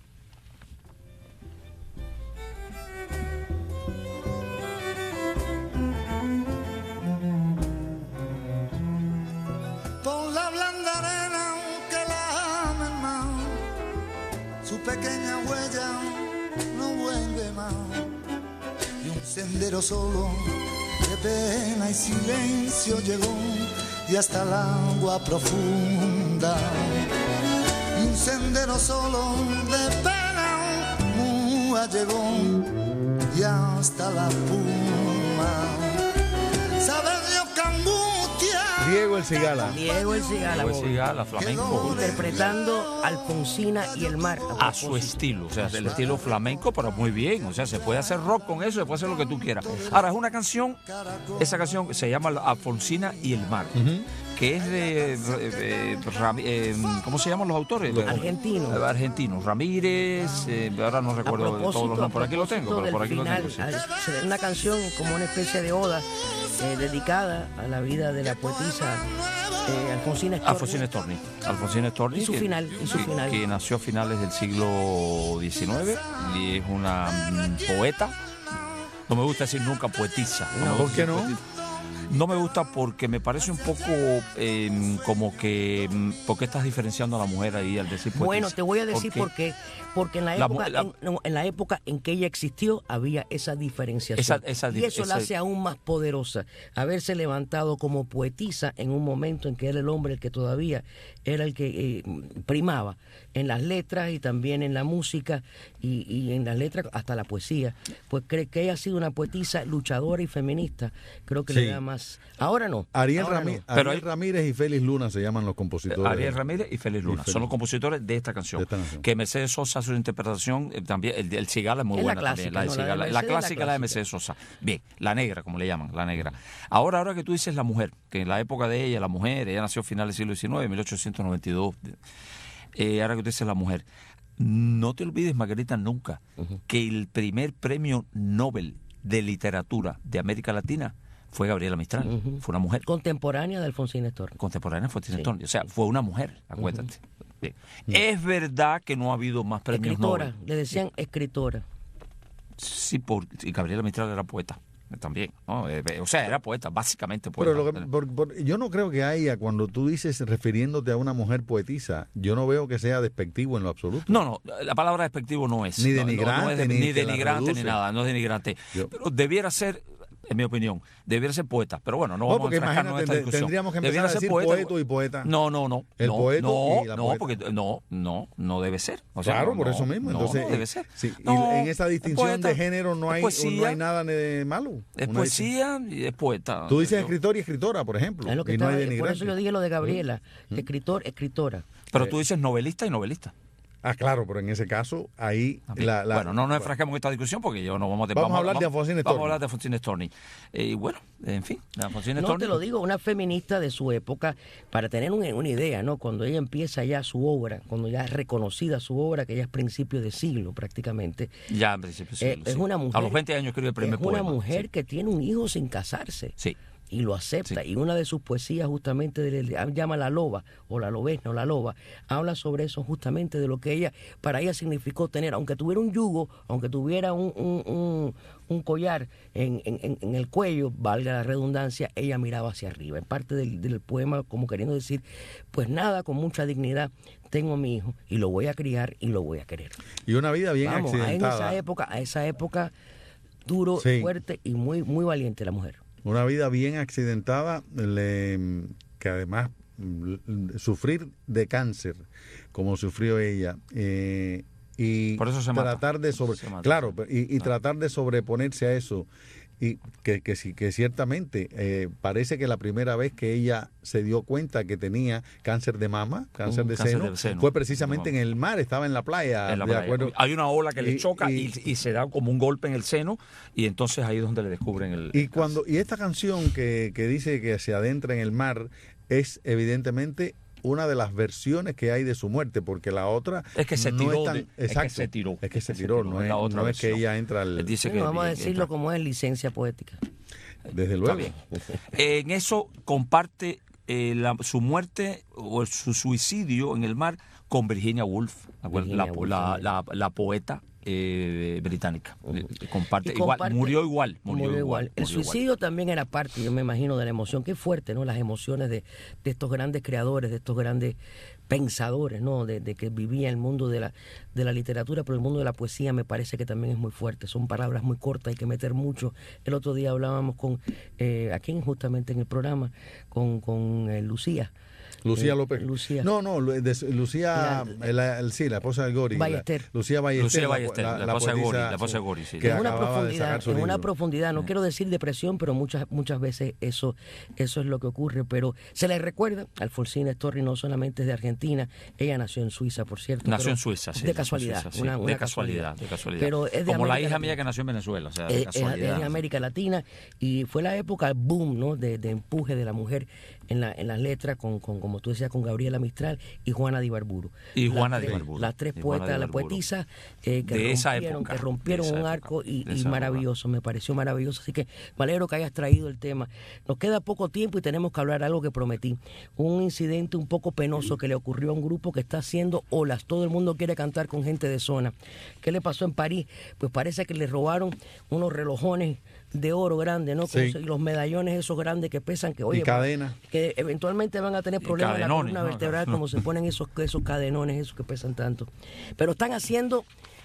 Speaker 4: Por la blanda arena que la amen más, su pequeña huella no vuelve más. Y un sendero solo de pena y silencio llegó y hasta el agua profunda. Y un sendero solo de pena mua llegó y hasta la puma. ¿Sabes Dios que angustia?
Speaker 2: Diego El Cigala.
Speaker 1: Diego El Cigala,
Speaker 3: Pues
Speaker 1: Bobby,
Speaker 3: siga la flamenco.
Speaker 1: interpretando Alfonsina y el Mar.
Speaker 3: A su estilo, o sea, el estilo flamenco, pero muy bien, o sea, se puede hacer rock con eso, se puede hacer lo que tú quieras. Ahora, es una canción, esa canción se llama Alfonsina y el Mar, que es de, eh, Ram- eh, ¿cómo se llaman los autores?
Speaker 1: Argentinos.
Speaker 3: Eh, Argentinos, Ramírez, eh, ahora no
Speaker 1: A
Speaker 3: recuerdo
Speaker 1: propósito,
Speaker 3: todos los nombres, por aquí lo
Speaker 1: a
Speaker 3: tengo,
Speaker 1: propósito
Speaker 3: pero por aquí
Speaker 1: del
Speaker 3: lo tengo.
Speaker 1: final,
Speaker 3: sí.
Speaker 1: al- se- una canción como una especie de oda eh, dedicada a la vida de la poetisa eh, Alfonsina Storni.
Speaker 3: Alfonsina Storni. Alfonsina Storni.
Speaker 1: Y su
Speaker 3: que-
Speaker 1: final, y su
Speaker 3: que-
Speaker 1: final.
Speaker 3: que nació a finales del siglo diecinueve y es una mm, poeta. No me gusta decir nunca poetisa. me
Speaker 2: No,
Speaker 3: gusta
Speaker 2: ¿por qué
Speaker 3: decir
Speaker 2: no?
Speaker 3: poetisa. No me gusta porque me parece un poco eh, como que... mm, ¿Por qué estás diferenciando a la mujer ahí al decir poetisa?
Speaker 1: Bueno, te voy a decir por qué. Porque en la,
Speaker 3: La
Speaker 1: época,
Speaker 3: mu- la-
Speaker 1: en, no, en la época en que ella existió había esa diferenciación.
Speaker 3: Esa- esa
Speaker 1: y
Speaker 3: dif-
Speaker 1: eso la
Speaker 3: esa-
Speaker 1: hace aún más poderosa. Haberse levantado como poetisa en un momento en que era el hombre el que todavía era el que eh, primaba en las letras y también en la música y, y en las letras hasta la poesía. Pues cree que ella ha sido una poetisa luchadora y feminista. Creo que
Speaker 2: Sí.
Speaker 1: le da más más. Ahora no.
Speaker 2: Ariel,
Speaker 1: ahora
Speaker 2: Ramí-
Speaker 1: no.
Speaker 3: Pero
Speaker 2: Ariel
Speaker 3: hay-
Speaker 2: Ramírez y Félix Luna se llaman los compositores.
Speaker 3: Ariel Ramírez y Félix Luna
Speaker 2: Y Félix.
Speaker 3: son los compositores de esta canción.
Speaker 2: De esta canción.
Speaker 3: Que Mercedes Sosa, su interpretación eh, también, el, el Cigala es muy
Speaker 1: Es la
Speaker 3: buena
Speaker 1: clásica,
Speaker 3: también. La, de
Speaker 1: ¿no? La de
Speaker 3: Cigala, la,
Speaker 1: Mercedes es la
Speaker 3: clásica, la de
Speaker 1: clásica.
Speaker 3: Mercedes Sosa. Bien, la negra, como le llaman, la negra. Ahora, ahora que tú dices la mujer, que en la época de ella, la mujer, ella nació a finales del siglo diecinueve, mil ochocientos noventa y dos. Eh, ahora que tú dices la mujer, no te olvides, Margarita, nunca, que el primer premio Nobel de literatura de América Latina fue Gabriela Mistral.
Speaker 1: Ujú.
Speaker 3: Fue una mujer
Speaker 1: Contemporánea de Alfonsín Storni.
Speaker 3: contemporánea, fue Tina
Speaker 1: Sí.
Speaker 3: Turner. O sea, fue una mujer, acuérdate. Bien. Es verdad que no ha habido más premios
Speaker 1: Escritora,
Speaker 3: Nobel.
Speaker 1: le decían escritora.
Speaker 3: Sí, por, y Gabriela Mistral era poeta eh, también. ¿no? Eh, o sea, era poeta, básicamente poeta.
Speaker 2: Pero lo que- por- por- yo no creo que haya, cuando tú dices refiriéndote a una mujer poetisa, yo no veo que sea despectivo en lo absoluto.
Speaker 3: No, no, la palabra despectivo no es.
Speaker 2: Ni
Speaker 3: No, no, no
Speaker 2: denigrante,
Speaker 3: es de-
Speaker 2: ni
Speaker 3: ni
Speaker 2: que la
Speaker 3: denigrante, ni
Speaker 2: reduce.
Speaker 3: nada, no es denigrante.
Speaker 2: Yo-
Speaker 3: Pero debiera ser, en mi opinión, debiera ser poeta. Pero bueno, no
Speaker 2: No,
Speaker 3: vamos
Speaker 2: porque
Speaker 3: a enfrascarnos en
Speaker 2: imagínate,
Speaker 3: esta
Speaker 2: te-
Speaker 3: discusión.
Speaker 2: tendríamos que empezar
Speaker 3: Debiera
Speaker 2: a
Speaker 3: ser
Speaker 2: decir poeto y poeta.
Speaker 3: No, no, no.
Speaker 2: El
Speaker 3: no,
Speaker 2: poeto
Speaker 3: no,
Speaker 2: y la
Speaker 3: no,
Speaker 2: poeta.
Speaker 3: porque no, no, no debe ser. O sea,
Speaker 2: Claro,
Speaker 3: no,
Speaker 2: por
Speaker 3: no,
Speaker 2: eso mismo.
Speaker 3: no,
Speaker 2: Entonces,
Speaker 3: no debe ser.
Speaker 2: sí, y
Speaker 3: No,
Speaker 2: en esa
Speaker 3: es
Speaker 2: distinción
Speaker 3: poeta,
Speaker 2: de género no
Speaker 3: es
Speaker 2: hay,
Speaker 3: poesía,
Speaker 2: no hay nada de malo.
Speaker 3: Es
Speaker 2: Una
Speaker 3: poesía y es poeta.
Speaker 2: distinción. Tú dices
Speaker 3: Yo-
Speaker 2: escritor y escritora, por ejemplo.
Speaker 1: Es lo que
Speaker 2: y no
Speaker 1: estaba-
Speaker 2: hay
Speaker 1: por
Speaker 2: denigrante.
Speaker 1: eso yo dije lo de Gabriela. Escritor, escritora.
Speaker 3: Pero tú dices novelista y novelista.
Speaker 2: Ah, claro, pero en ese caso, ahí
Speaker 3: También.
Speaker 2: la, la-
Speaker 3: bueno, no nos enfrasquemos en esta discusión porque yo no vamos a...
Speaker 2: Vamos a hablar de Alfonsín
Speaker 3: Vamos
Speaker 2: Storni.
Speaker 3: a hablar de Alfonsín Storni. Eh, Y bueno, en fin, de Alfonsín
Speaker 1: No
Speaker 3: Storni.
Speaker 1: te lo digo, una feminista de su época, para tener un- una idea, ¿no? Cuando ella empieza ya su obra, cuando ya es reconocida su obra, que ya es principio de siglo prácticamente.
Speaker 3: Ya, en principio, sí,
Speaker 1: eh,
Speaker 3: sí.
Speaker 1: es una mujer.
Speaker 3: A los veinte años escribió el primer
Speaker 1: Es una
Speaker 3: poema.
Speaker 1: mujer
Speaker 3: Sí.
Speaker 1: que tiene un hijo sin casarse.
Speaker 3: Sí.
Speaker 1: Y lo acepta.
Speaker 3: Sí.
Speaker 1: Y una de sus poesías justamente de- de- llama La Loba, o La Lobesna, o La Loba, habla sobre eso justamente, de lo que ella, para ella significó tener, aunque tuviera un yugo, aunque tuviera un, un, un- un collar en, en- en- en el cuello, valga la redundancia, ella miraba hacia arriba. En parte del, del poema, como queriendo decir, pues nada, con mucha dignidad, tengo a mi hijo y lo voy a criar y lo voy a querer.
Speaker 2: y una vida bien
Speaker 1: Vamos, a en
Speaker 2: accidentada.
Speaker 1: esa época, a esa época, duro,
Speaker 2: Sí.
Speaker 1: fuerte y muy, muy valiente la mujer.
Speaker 2: Una vida bien accidentada, le- que además mm, sufrir de cáncer, como sufrió ella, eh, y
Speaker 3: Por eso se mata.
Speaker 2: tratar de sobre,
Speaker 3: Se mata.
Speaker 2: claro, y, y
Speaker 3: Claro.
Speaker 2: tratar de sobreponerse a eso, y que, que, sí- que ciertamente eh, parece que la primera vez que ella se dio cuenta que tenía cáncer de mama, cáncer,
Speaker 3: Un
Speaker 2: de,
Speaker 3: cáncer
Speaker 2: seno,
Speaker 3: de seno.
Speaker 2: fue precisamente en el mar, estaba en la playa,
Speaker 3: En la
Speaker 2: de
Speaker 3: playa.
Speaker 2: acuerdo.
Speaker 3: Hay una ola que le
Speaker 2: Y-
Speaker 3: choca y,
Speaker 2: y-
Speaker 3: y se da como un golpe en el seno y entonces ahí es donde le descubren el...
Speaker 2: Y cuando y esta canción que, que dice que se adentra en el mar es evidentemente una de las versiones que hay de su muerte, porque la otra
Speaker 3: Es que se
Speaker 2: no
Speaker 3: tiró
Speaker 2: es tan-
Speaker 3: de- es que
Speaker 2: exacto,
Speaker 3: se tiró.
Speaker 2: es que
Speaker 3: Es
Speaker 2: se
Speaker 3: que se
Speaker 2: tiró,
Speaker 3: tiró,
Speaker 2: no,
Speaker 3: es
Speaker 2: es,
Speaker 3: la otra
Speaker 2: no es que
Speaker 3: versión.
Speaker 2: ella entra al,
Speaker 3: Dice que
Speaker 1: Bueno, vamos a
Speaker 3: bien,
Speaker 1: decirlo
Speaker 3: entra.
Speaker 1: como es licencia poética.
Speaker 2: desde
Speaker 3: Está
Speaker 2: luego.
Speaker 3: bien. En eso comparte eh, la- su muerte o su suicidio en el mar con Virginia Woolf, la,
Speaker 1: Virginia
Speaker 3: la-
Speaker 1: Woolf,
Speaker 3: la-
Speaker 1: sí.
Speaker 3: la- la poeta eh, británica. Eh, comparte,
Speaker 1: Y
Speaker 3: igual,
Speaker 1: comparte-
Speaker 3: murió igual. Murió,
Speaker 1: murió
Speaker 3: igual.
Speaker 1: igual. El
Speaker 3: murió igual.
Speaker 1: suicidio también era parte, yo me imagino, de la emoción. Qué fuerte, ¿no? Las emociones de, de estos grandes creadores, de estos grandes pensadores, ¿no? De, de que vivía el mundo de la, de la literatura, pero el mundo de la poesía me parece que también es muy fuerte. Son palabras muy cortas, hay que meter mucho. El otro día hablábamos con, eh, aquí justamente en el programa, con, con eh, Lucía.
Speaker 2: Lucía
Speaker 1: Eh,
Speaker 2: López.
Speaker 1: Lucía.
Speaker 2: No, no, lu- de- Lucía,
Speaker 1: La-
Speaker 2: el- el- sí, la esposa de Gori. la-
Speaker 1: Ballester.
Speaker 2: Lucía Ballester.
Speaker 3: Lucía
Speaker 2: la-
Speaker 3: Ballester, la esposa de
Speaker 2: poetisa,
Speaker 3: Gori, la esposa de Gori, sí.
Speaker 2: que
Speaker 1: En una
Speaker 2: acababa de
Speaker 1: profundidad,
Speaker 2: sacar su
Speaker 1: en una
Speaker 2: libro.
Speaker 1: profundidad, no quiero decir depresión, pero muchas muchas veces eso eso es lo que ocurre, pero se le recuerda, Alfonsín Storni no solamente es de Argentina, ella nació en Suiza, por cierto.
Speaker 3: Nació
Speaker 1: pero
Speaker 3: en Suiza, sí.
Speaker 1: De
Speaker 3: nació en
Speaker 1: casualidad,
Speaker 3: Suiza, sí,
Speaker 1: una, una
Speaker 3: de casualidad, de casualidad.
Speaker 1: Pero es de
Speaker 3: Como la
Speaker 1: América
Speaker 3: hija
Speaker 1: Latina.
Speaker 3: mía que nació en Venezuela, o sea,
Speaker 1: Eh,
Speaker 3: de
Speaker 1: es,
Speaker 3: casualidad.
Speaker 1: es de América Latina y fue la época boom, ¿no? De, de empuje de la mujer en, la, en las letras, con, con, como tú decías, con Gabriela Mistral y Juana de Ibarburu.
Speaker 3: Y
Speaker 1: Las
Speaker 3: Juana de
Speaker 1: tres-
Speaker 3: Ibarburu.
Speaker 1: Las tres
Speaker 3: Y Juana
Speaker 1: poetas,
Speaker 3: de
Speaker 1: la
Speaker 3: Ibarburu.
Speaker 1: poetisa, eh, que
Speaker 3: De esa
Speaker 1: rompieron,
Speaker 3: época,
Speaker 1: que rompieron
Speaker 3: de esa
Speaker 1: un
Speaker 3: época,
Speaker 1: arco y,
Speaker 3: de
Speaker 1: y
Speaker 3: esa época.
Speaker 1: maravilloso, me pareció maravilloso. Así que me alegro que hayas traído el tema. Nos queda poco tiempo y tenemos que hablar de algo que prometí. Un incidente un poco penoso que le ocurrió a un grupo que está haciendo olas. Todo el mundo quiere cantar con gente de zona. ¿Qué le pasó en París? Pues parece que le robaron unos relojones de oro grandes, ¿no?
Speaker 2: Sí.
Speaker 1: Como se- y los medallones esos grandes que pesan, que oye,
Speaker 2: cadenas.
Speaker 1: que eventualmente van a tener problemas en la
Speaker 3: cadenones,
Speaker 1: columna
Speaker 3: ¿no?
Speaker 1: vertebral, como se ponen esos, esos cadenones, esos que pesan tanto. Pero están haciendo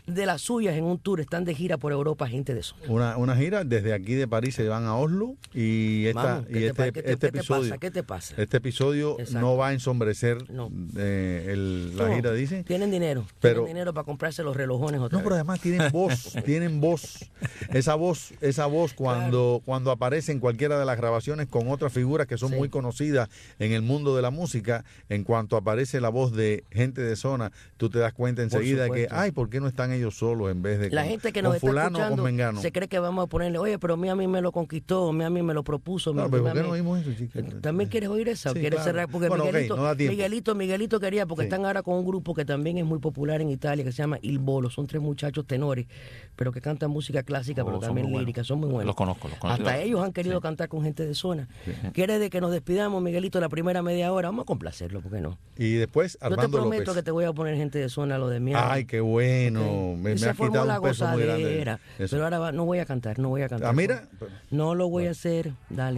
Speaker 1: de las suyas en un tour, están de gira por Europa, gente de zona.
Speaker 2: Una, una gira, desde aquí de París se van a Oslo y, esta,
Speaker 1: Vamos, ¿qué
Speaker 2: y
Speaker 1: te
Speaker 2: este,
Speaker 1: pa- qué te-
Speaker 2: este
Speaker 1: qué te
Speaker 2: episodio,
Speaker 1: pasa? ¿Qué te pasa?
Speaker 2: este episodio
Speaker 1: Exacto.
Speaker 2: no va a ensombrecer
Speaker 1: No.
Speaker 2: eh, el- la
Speaker 1: No,
Speaker 2: gira, dice.
Speaker 1: Tienen dinero,
Speaker 2: Pero-
Speaker 1: tienen dinero para comprarse los relojones otra
Speaker 2: No, pero
Speaker 1: vez.
Speaker 2: además tienen voz, tienen voz. Esa voz, esa voz cuando, cuando aparece en cualquiera de las grabaciones con otras figuras que son
Speaker 1: Sí.
Speaker 2: muy conocidas en el mundo de la música, en cuanto aparece la voz de gente de zona, tú te das cuenta enseguida que,
Speaker 1: supuesto.
Speaker 2: ay, ¿por qué no están ellos solos en vez de
Speaker 1: La
Speaker 2: con,
Speaker 1: gente que
Speaker 2: con
Speaker 1: nos está
Speaker 2: fulano o con
Speaker 1: escuchando
Speaker 2: mengano?
Speaker 1: se cree que vamos a ponerle, oye, pero mi a mí me lo conquistó, mi a mí me lo propuso.
Speaker 2: Claro,
Speaker 1: mi-
Speaker 2: pero
Speaker 1: mi
Speaker 2: ¿por qué
Speaker 1: a
Speaker 2: no
Speaker 1: mí-
Speaker 2: oímos eso, chica?
Speaker 1: ¿También quieres oír esa? ¿O
Speaker 2: Sí,
Speaker 1: quieres
Speaker 2: claro.
Speaker 1: cerrar? Porque
Speaker 2: Bueno, ok,
Speaker 1: Miguelito,
Speaker 2: no da tiempo.
Speaker 1: Miguelito, Miguelito quería, porque
Speaker 2: Sí.
Speaker 1: están ahora con un grupo que también es muy popular en Italia, que se llama Il Bolo. Son tres muchachos tenores, pero que cantan música clásica,
Speaker 3: Oh,
Speaker 1: pero
Speaker 3: son
Speaker 1: también
Speaker 3: muy buenos.
Speaker 1: lírica, son muy buenos.
Speaker 3: Los conozco, los conozco.
Speaker 1: Hasta
Speaker 3: Los-
Speaker 1: ellos han querido
Speaker 3: sí.
Speaker 1: cantar con gente de zona. ¿Quieres de que nos despidamos, Miguelito, la primera media hora? Vamos a complacerlo, ¿por qué no?
Speaker 2: Y después
Speaker 1: Yo te
Speaker 2: Armando
Speaker 1: prometo
Speaker 2: López.
Speaker 1: que te voy a poner gente de zona, lo de mi alma.
Speaker 2: Ay, qué bueno.
Speaker 1: Ok.
Speaker 2: Me,
Speaker 1: Y
Speaker 2: me
Speaker 1: se
Speaker 2: has
Speaker 1: formó
Speaker 2: quitado
Speaker 1: la
Speaker 2: un peso muy grande.
Speaker 1: gozadera.
Speaker 2: Eso.
Speaker 1: Pero ahora va- no voy a cantar, no voy a cantar.
Speaker 2: Ah, mira.
Speaker 1: No lo voy a hacer. Dale.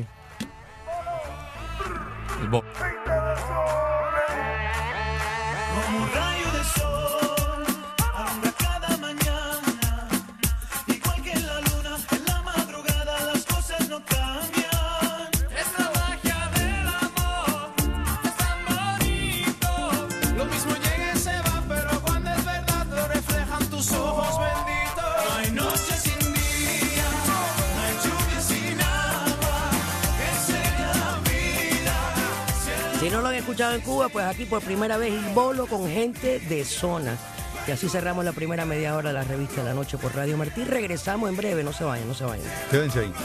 Speaker 3: El bo-
Speaker 4: Como un rayo de sol, alumbra cada mañana. Igual que la luna, en la madrugada las cosas no cambian. Es la magia del amor, es tan bonito. Lo mismo llega y se va, pero cuando es verdad lo reflejan tus ojos benditos. No hay noche sin día, no hay lluvia sin agua. Que sería la vida.
Speaker 1: Si no lo han escuchado en Cuba, pues aquí por primera vez Il Bolo con gente de zona. Y así cerramos la primera media hora de la revista de la noche por Radio Martí. Regresamos en breve, no se vayan, no se vayan.
Speaker 2: Quédense ahí.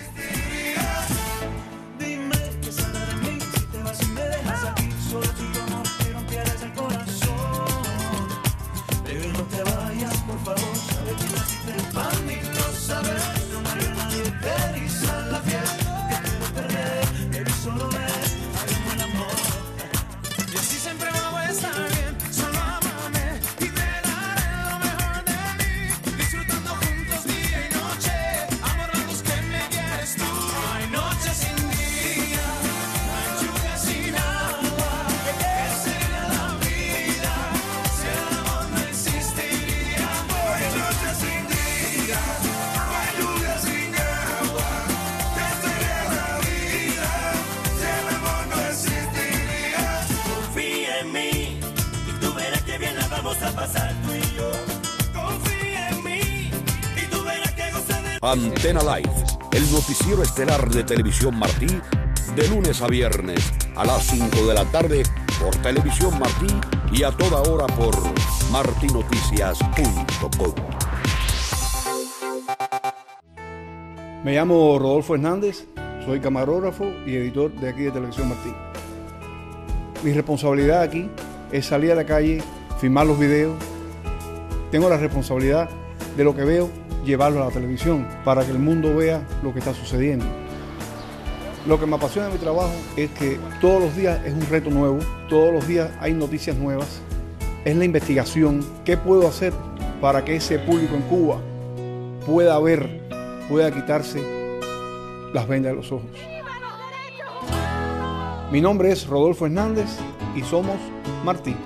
Speaker 4: Dime qué sale de mí si te vas y me dejas aquí. Solo si tu amor te rompieras el corazón. Baby, no te vayas, por favor. Sabe que naciste para mí, lo sabes. No me haga nadie te eriza la piel. Que quiero perder, baby, solo ves. Hagamos el amor. Y así siempre vamos a estar bien. Solo amame y te daré lo mejor de mí. Disfrutando juntos día y noche. Amor, la luz que me quieres tú. No hay noche sin día, no hay lluvia sin agua. ¿Qué sería la vida si el amor no existiría? No hay noche sin día, no hay lluvia sin agua. ¿Qué sería la vida si el amor no existiría? Confía en mí y tú verás que bien la vamos a pasar tú y yo. Confía en mí y tú verás que goza de
Speaker 5: Antena Live, el noticiero estelar de Televisión Martí, de lunes a viernes a las cinco de la tarde por Televisión Martí y a toda hora por martinoticias punto com.
Speaker 6: Me llamo Rodolfo Hernández, soy camarógrafo y editor de aquí de Televisión Martí. Mi responsabilidad aquí es salir a la calle, filmar los videos. Tengo la responsabilidad de lo que veo, llevarlo a la televisión para que el mundo vea lo que está sucediendo. Lo que me apasiona de mi trabajo es que todos los días es un reto nuevo, todos los días hay noticias nuevas. Es la investigación, qué puedo hacer para que ese público en Cuba pueda ver, pueda quitarse las vendas de los ojos. Mi nombre es Rodolfo Hernández y somos Martí.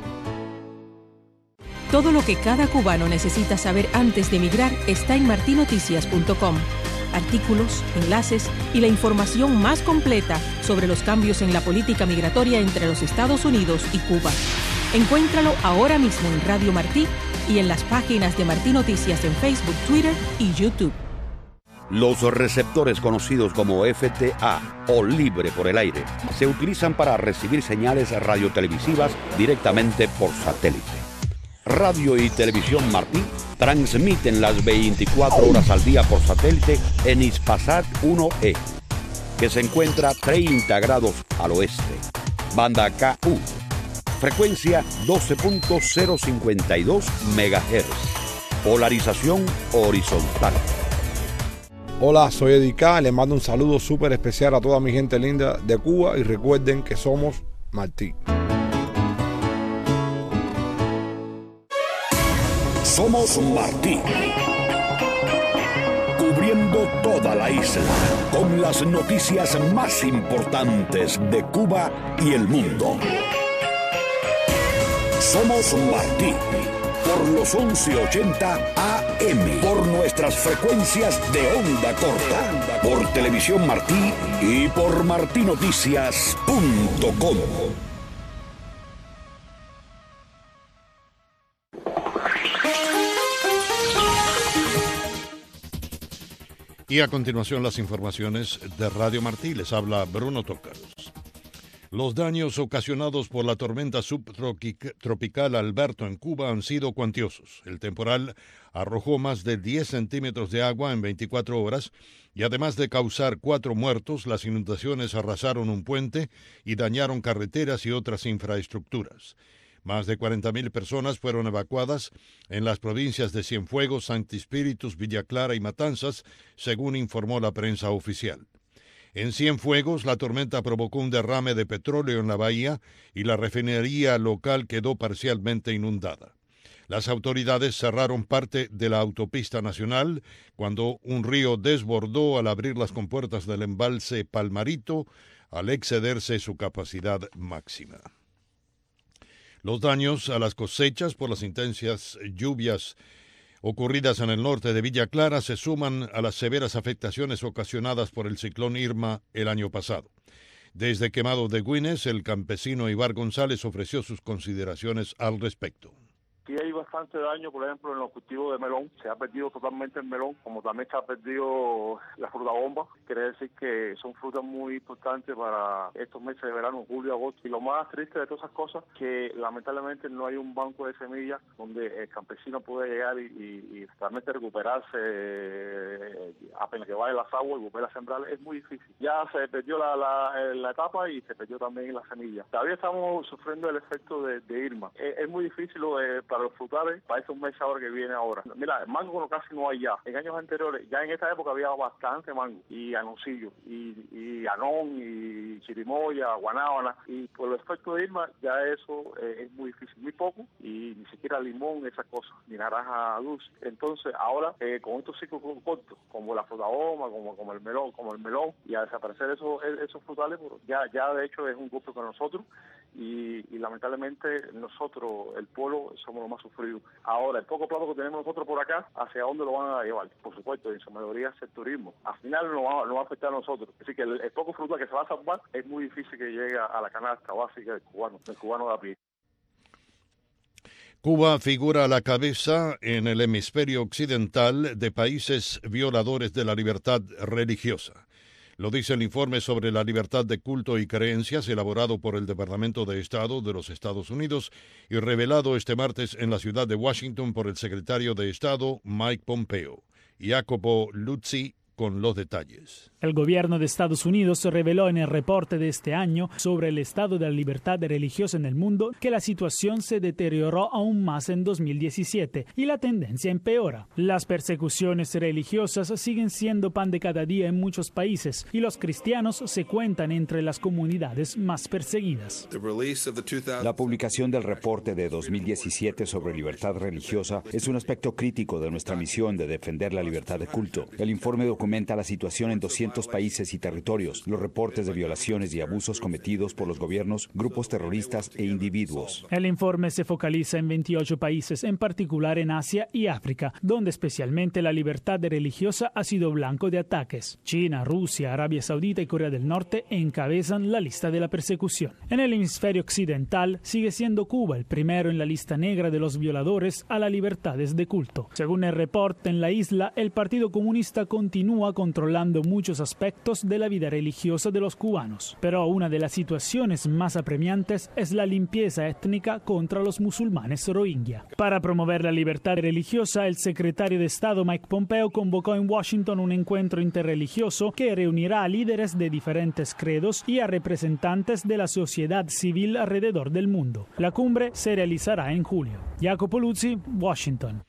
Speaker 7: Todo lo que cada cubano necesita saber antes de emigrar está en martinoticias punto com. Artículos, enlaces y la información más completa sobre los cambios en la política migratoria entre los Estados Unidos y Cuba. Encuéntralo ahora mismo en Radio Martí y en las páginas de Martí Noticias en Facebook, Twitter y YouTube.
Speaker 5: Los receptores conocidos como F T A o libre por el aire se utilizan para recibir señales radiotelevisivas directamente por satélite. Radio y Televisión Martí transmiten las veinticuatro horas al día por satélite en Hispasat uno E, que se encuentra treinta grados al oeste. Banda K U, frecuencia doce punto cero cincuenta y dos megahertz, polarización horizontal.
Speaker 8: Hola, soy Eddie K. Les mando un saludo súper especial a toda mi gente linda de Cuba y recuerden que somos Martí.
Speaker 5: Somos Martí, cubriendo toda la isla con las noticias más importantes de Cuba y el mundo. Somos Martí, por los once ochenta A M, por nuestras frecuencias de onda corta, por Televisión Martí y por martinoticias punto com.
Speaker 9: Y a continuación las informaciones de Radio Martí. Les habla Bruno Tócaros. Los daños ocasionados por la tormenta subtropical Alberto en Cuba han sido cuantiosos. El temporal arrojó más de diez centímetros de agua en veinticuatro horas y además de causar cuatro muertos, las inundaciones arrasaron un puente y dañaron carreteras y otras infraestructuras. Más de cuarenta mil personas fueron evacuadas en las provincias de Cienfuegos, Santi Espíritus, Villa Clara y Matanzas, según informó la prensa oficial. En Cienfuegos, la tormenta provocó un derrame de petróleo en la bahía y la refinería local quedó parcialmente inundada. Las autoridades cerraron parte de la autopista nacional cuando un río desbordó al abrir las compuertas del embalse Palmarito al excederse su capacidad máxima. Los daños a las cosechas por las intensas lluvias ocurridas en el norte de Villa Clara se suman a las severas afectaciones ocasionadas por el ciclón Irma el año pasado. Desde Quemado de Güines, el campesino Ibar González ofreció sus consideraciones al respecto.
Speaker 10: Sí hay bastante daño, por ejemplo, en los cultivos de melón. Se ha perdido totalmente el melón, como también se ha perdido la fruta bomba. Quiere decir que son frutas muy importantes para estos meses de verano, julio, agosto. Y lo más triste de todas esas cosas, que lamentablemente no hay un banco de semillas donde el campesino puede llegar y, y, y realmente recuperarse eh, apenas que vaya las aguas y volver a sembrar. Es muy difícil. Ya se perdió la, la, la etapa y se perdió también la semilla. Todavía estamos sufriendo el efecto de, de Irma. Es, es muy difícil eh, para los frutales para estos meses ahora que viene ahora. Mira, mango casi no hay ya. En años anteriores, ya en esta época había bastante mango y anoncillo, y, y anón, y chirimoya, guanábana, y por el efecto de Irma ya eso eh, es muy difícil, muy poco, y ni siquiera limón, esas cosas, ni naranja dulce. Entonces ahora, eh, con estos ciclos cortos, como la fruta goma, como, como el melón, como el melón, y a desaparecer esos, esos frutales, ya, ya de hecho es un golpe con nosotros, y, y lamentablemente nosotros, el pueblo, somos los más sufridos. Ahora, el poco plato que tenemos nosotros por acá, ¿hacia dónde lo van a llevar? Por supuesto, en su mayoría es el turismo. Al final nos va, nos va a afectar a nosotros. Así que el, el poco fruta que se va a salvar es muy difícil que llegue a la canasta básica del cubano, del cubano de a pie.
Speaker 9: Cuba figura a la cabeza en el hemisferio occidental de países violadores de la libertad religiosa. Lo dice el informe sobre la libertad de culto y creencias elaborado por el Departamento de Estado de los Estados Unidos y revelado este martes en la ciudad de Washington por el secretario de Estado Mike Pompeo. Jacopo Luzzi con los detalles.
Speaker 11: El gobierno de Estados Unidos reveló en el reporte de este año sobre el estado de la libertad religiosa en el mundo que la situación se deterioró aún más en dos mil diecisiete y la tendencia empeora. Las persecuciones religiosas siguen siendo pan de cada día en muchos países y los cristianos se cuentan entre las comunidades más perseguidas.
Speaker 12: La publicación del reporte de dos mil diecisiete sobre libertad religiosa es un aspecto crítico de nuestra misión de defender la libertad de culto. El informe documenta la situación en doscientos países y territorios, los reportes de violaciones y abusos cometidos por los gobiernos, grupos terroristas e individuos.
Speaker 11: El informe se focaliza en veintiocho países, en particular en Asia y África, donde especialmente la libertad religiosa ha sido blanco de ataques. China, Rusia, Arabia Saudita y Corea del Norte encabezan la lista de la persecución. En el hemisferio occidental sigue siendo Cuba el primero en la lista negra de los violadores a las libertades de culto. Según el reporte, en la isla, el Partido Comunista continúa controlando muchos aspectos de la vida religiosa de los cubanos. Pero una de las situaciones más apremiantes es la limpieza étnica contra los musulmanes rohingya. Para promover la libertad religiosa, el secretario de Estado Mike Pompeo convocó en Washington un encuentro interreligioso que reunirá a líderes de diferentes credos y a representantes de la sociedad civil alrededor del mundo. La cumbre se realizará en julio. Jacopo Luzzi, Washington.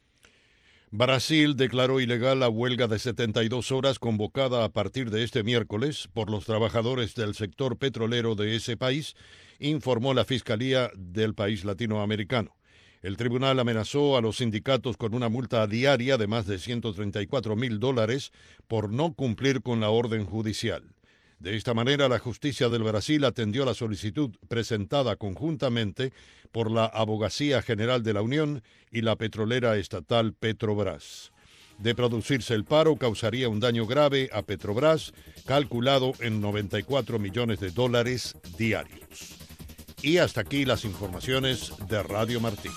Speaker 9: Brasil declaró ilegal la huelga de setenta y dos horas convocada a partir de este miércoles por los trabajadores del sector petrolero de ese país, informó la Fiscalía del país latinoamericano. El tribunal amenazó a los sindicatos con una multa diaria de más de ciento treinta y cuatro mil dólares por no cumplir con la orden judicial. De esta manera, la justicia del Brasil atendió la solicitud presentada conjuntamente por la Abogacía General de la Unión y la petrolera estatal Petrobras. De producirse el paro, causaría un daño grave a Petrobras, calculado en noventa y cuatro millones de dólares diarios. Y hasta aquí las informaciones de Radio Martí.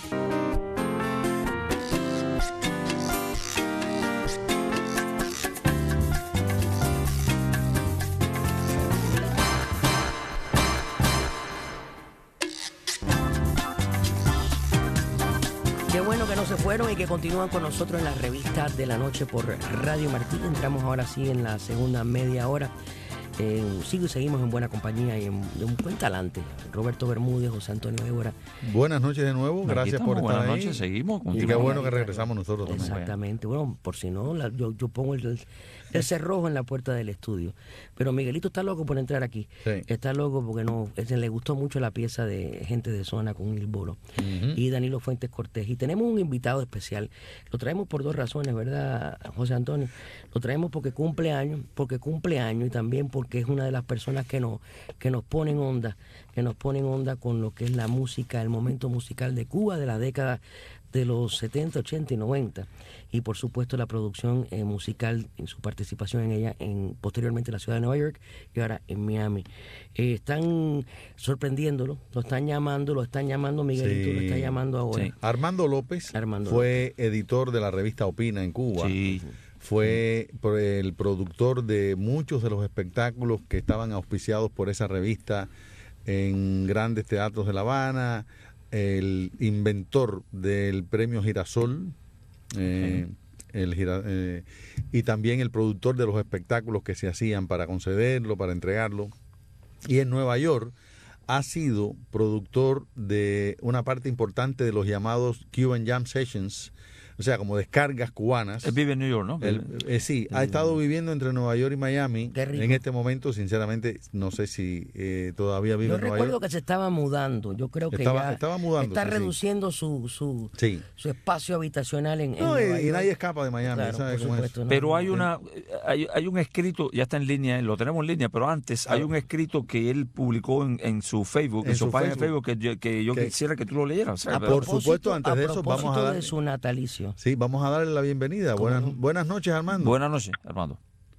Speaker 1: Qué bueno que no se fueron y que continúan con nosotros en la revista de la noche por Radio Martí. Entramos ahora sí en la segunda media hora. Eh, sigo y seguimos en buena compañía y en, de un buen talante. Roberto Bermúdez, José Antonio Évora.
Speaker 2: Buenas noches de nuevo, gracias
Speaker 3: estamos,
Speaker 2: por estar
Speaker 3: buenas
Speaker 2: ahí.
Speaker 3: noches, seguimos.
Speaker 2: Y qué bueno que regresamos nosotros también.
Speaker 1: Exactamente, bueno, por si no, la, yo, yo pongo el, el cerrojo en la puerta del estudio. Pero Miguelito está loco por entrar aquí.
Speaker 2: Sí.
Speaker 1: Está loco porque no, ese, le gustó mucho la pieza de Gente de Zona con Il Bolo uh-huh. y Danilo Fuentes Cortés. Y tenemos un invitado especial. Lo traemos por dos razones, ¿verdad, José Antonio? Lo traemos porque cumple años, porque cumple años y también porque es una de las personas que nos, que nos ponen onda, que nos ponen onda con lo que es la música, el momento musical de Cuba de la década de los setenta, ochenta y noventa, y por supuesto la producción eh, musical en su participación en ella en posteriormente en la ciudad de Nueva York y ahora en Miami. Eh, están sorprendiéndolo, lo están llamando, lo están llamando Miguelito,
Speaker 2: Sí.
Speaker 1: lo está llamando ahora.
Speaker 2: Sí. Armando López
Speaker 1: Armando
Speaker 2: fue editor de la revista Opina en Cuba.
Speaker 3: Sí.
Speaker 2: Fue pro- el productor de muchos de los espectáculos que estaban auspiciados por esa revista en grandes teatros de La Habana, el inventor del premio Girasol, eh, el gira- eh, y también el productor de los espectáculos que se hacían para concederlo, para entregarlo. Y en Nueva York ha sido productor de una parte importante de los llamados Cuban Jam Sessions, o sea, como descargas cubanas.
Speaker 3: Él vive en New York, ¿no?
Speaker 2: Él, eh, sí, ha estado viviendo entre Nueva York y Miami. En este momento, sinceramente, no sé si eh, todavía vive
Speaker 1: Yo
Speaker 2: en Nueva
Speaker 1: recuerdo
Speaker 2: York.
Speaker 1: que se estaba mudando. Yo creo que
Speaker 2: Estaba-
Speaker 1: ya
Speaker 2: estaba mudándose,
Speaker 1: está
Speaker 2: sí.
Speaker 1: reduciendo su, su,
Speaker 2: Sí.
Speaker 1: su espacio habitacional en, en
Speaker 2: No, y,
Speaker 1: Nueva
Speaker 2: y
Speaker 1: York.
Speaker 2: nadie escapa de Miami,
Speaker 1: Claro,
Speaker 2: ¿sabe
Speaker 1: por
Speaker 2: cómo es?
Speaker 1: supuesto, no.
Speaker 3: Pero hay una hay, hay un escrito, ya está en línea, lo tenemos en línea, pero antes hay un escrito que él publicó en, en su Facebook, en,
Speaker 2: En
Speaker 3: su,
Speaker 2: su
Speaker 3: página
Speaker 2: Facebook.
Speaker 3: de Facebook, que yo, que yo
Speaker 2: Que-
Speaker 3: quisiera que tú lo leyeras.
Speaker 1: A
Speaker 2: Por
Speaker 1: propósito-
Speaker 2: supuesto, antes de
Speaker 1: a
Speaker 2: eso, vamos a
Speaker 1: propósito
Speaker 2: dar-
Speaker 1: de su natalicio.
Speaker 2: Sí, vamos a darle la bienvenida. Buenas, buenas noches, Armando.
Speaker 3: Buenas noches, Armando.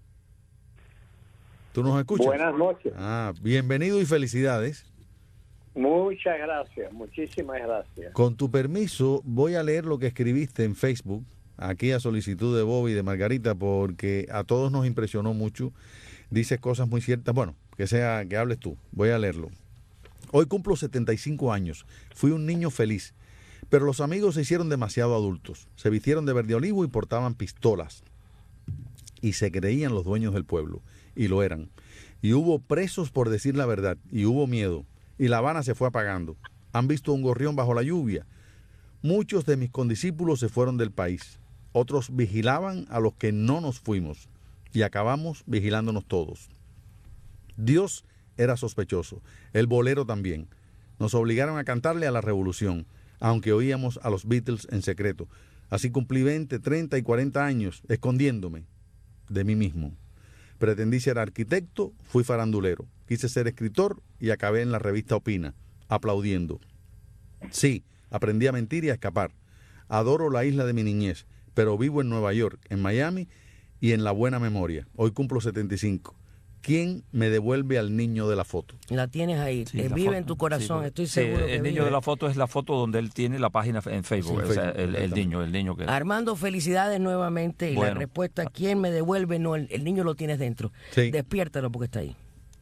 Speaker 2: ¿Tú nos escuchas?
Speaker 13: Buenas noches.
Speaker 2: Ah, bienvenido y felicidades.
Speaker 13: Muchas gracias, muchísimas gracias.
Speaker 2: Con tu permiso, voy a leer lo que escribiste en Facebook, aquí a solicitud de Bobby y de Margarita, porque a todos nos impresionó mucho. Dices cosas muy ciertas. Bueno, que sea, que hables tú. Voy a leerlo. Hoy cumplo setenta y cinco años. Fui un niño feliz, pero los amigos se hicieron demasiado adultos. Se vistieron de verde olivo y portaban pistolas. Y se creían los dueños del pueblo, y lo eran. Y hubo presos por decir la verdad, y hubo miedo. Y La Habana se fue apagando. ¿Han visto un gorrión bajo la lluvia? Muchos de mis condiscípulos se fueron del país. Otros vigilaban a los que no nos fuimos. Y acabamos vigilándonos todos. Dios era sospechoso. El bolero también. Nos obligaron a cantarle a la revolución, aunque oíamos a los Beatles en secreto. Así cumplí veinte, treinta y cuarenta años escondiéndome de mí mismo. Pretendí ser arquitecto, fui farandulero. Quise ser escritor y acabé en la revista Opina, aplaudiendo. Sí, aprendí a mentir y a escapar. Adoro la isla de mi niñez, pero vivo en Nueva York, en Miami y en la buena memoria. Hoy cumplo setenta y cinco. ¿Quién me devuelve al niño de la foto?
Speaker 1: La tienes ahí,
Speaker 3: Sí,
Speaker 1: eh,
Speaker 3: la
Speaker 1: vive
Speaker 3: foto,
Speaker 1: en tu
Speaker 3: sí,
Speaker 1: corazón,
Speaker 3: porque-
Speaker 1: estoy
Speaker 3: sí,
Speaker 1: seguro que
Speaker 3: el niño
Speaker 1: vive.
Speaker 3: de la foto es la foto donde él tiene la página en Facebook.
Speaker 2: Sí,
Speaker 3: o sea,
Speaker 2: Facebook,
Speaker 3: el, el
Speaker 2: exactamente.
Speaker 3: niño, el niño que...
Speaker 1: Armando, felicidades nuevamente. Y la
Speaker 3: Bueno.
Speaker 1: respuesta, ¿quién me devuelve? No, el, el niño lo tienes dentro.
Speaker 2: Sí.
Speaker 1: Despiértalo porque está ahí.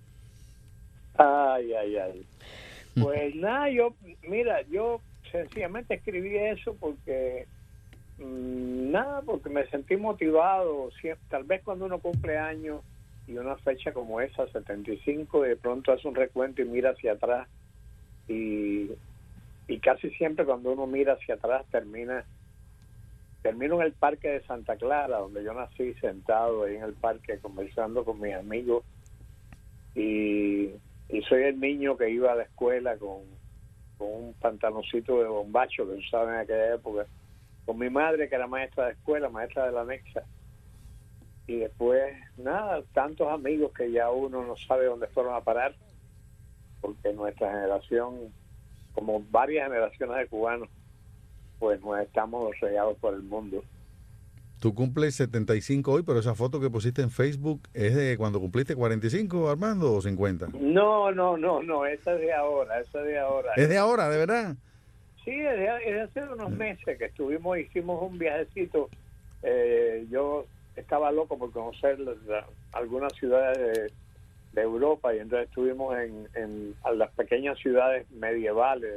Speaker 13: Ay, ay, ay. Pues nada, yo, mira, yo sencillamente escribí eso porque, mm, nada, porque me sentí motivado. Sie- Tal vez cuando uno cumple años y una fecha como esa, setenta y cinco, de pronto hace un recuento y mira hacia atrás. Y, y casi siempre cuando uno mira hacia atrás termina, termino en el parque de Santa Clara, donde yo nací, sentado ahí en el parque conversando con mis amigos. Y, y soy el niño que iba a la escuela con, con un pantaloncito de bombacho que usaba en aquella época, con mi madre que era maestra de escuela, maestra de la anexa. y después, nada, tantos amigos que ya uno no sabe dónde fueron a parar, porque nuestra generación, como varias generaciones de cubanos, pues no estamos regados por el mundo.
Speaker 2: Tú cumples setenta y cinco hoy, pero esa foto que pusiste en Facebook es de cuando cumpliste cuarenta y cinco, Armando, o cincuenta.
Speaker 13: No, no, no, no, esa es de ahora, esa es de ahora.
Speaker 2: Es de ahora, de verdad.
Speaker 13: Sí, es de, es de hace unos meses que estuvimos, hicimos un viajecito. Eh, yo estaba loco por conocer la, la, algunas ciudades de, de Europa, y entonces estuvimos en, en a las pequeñas ciudades medievales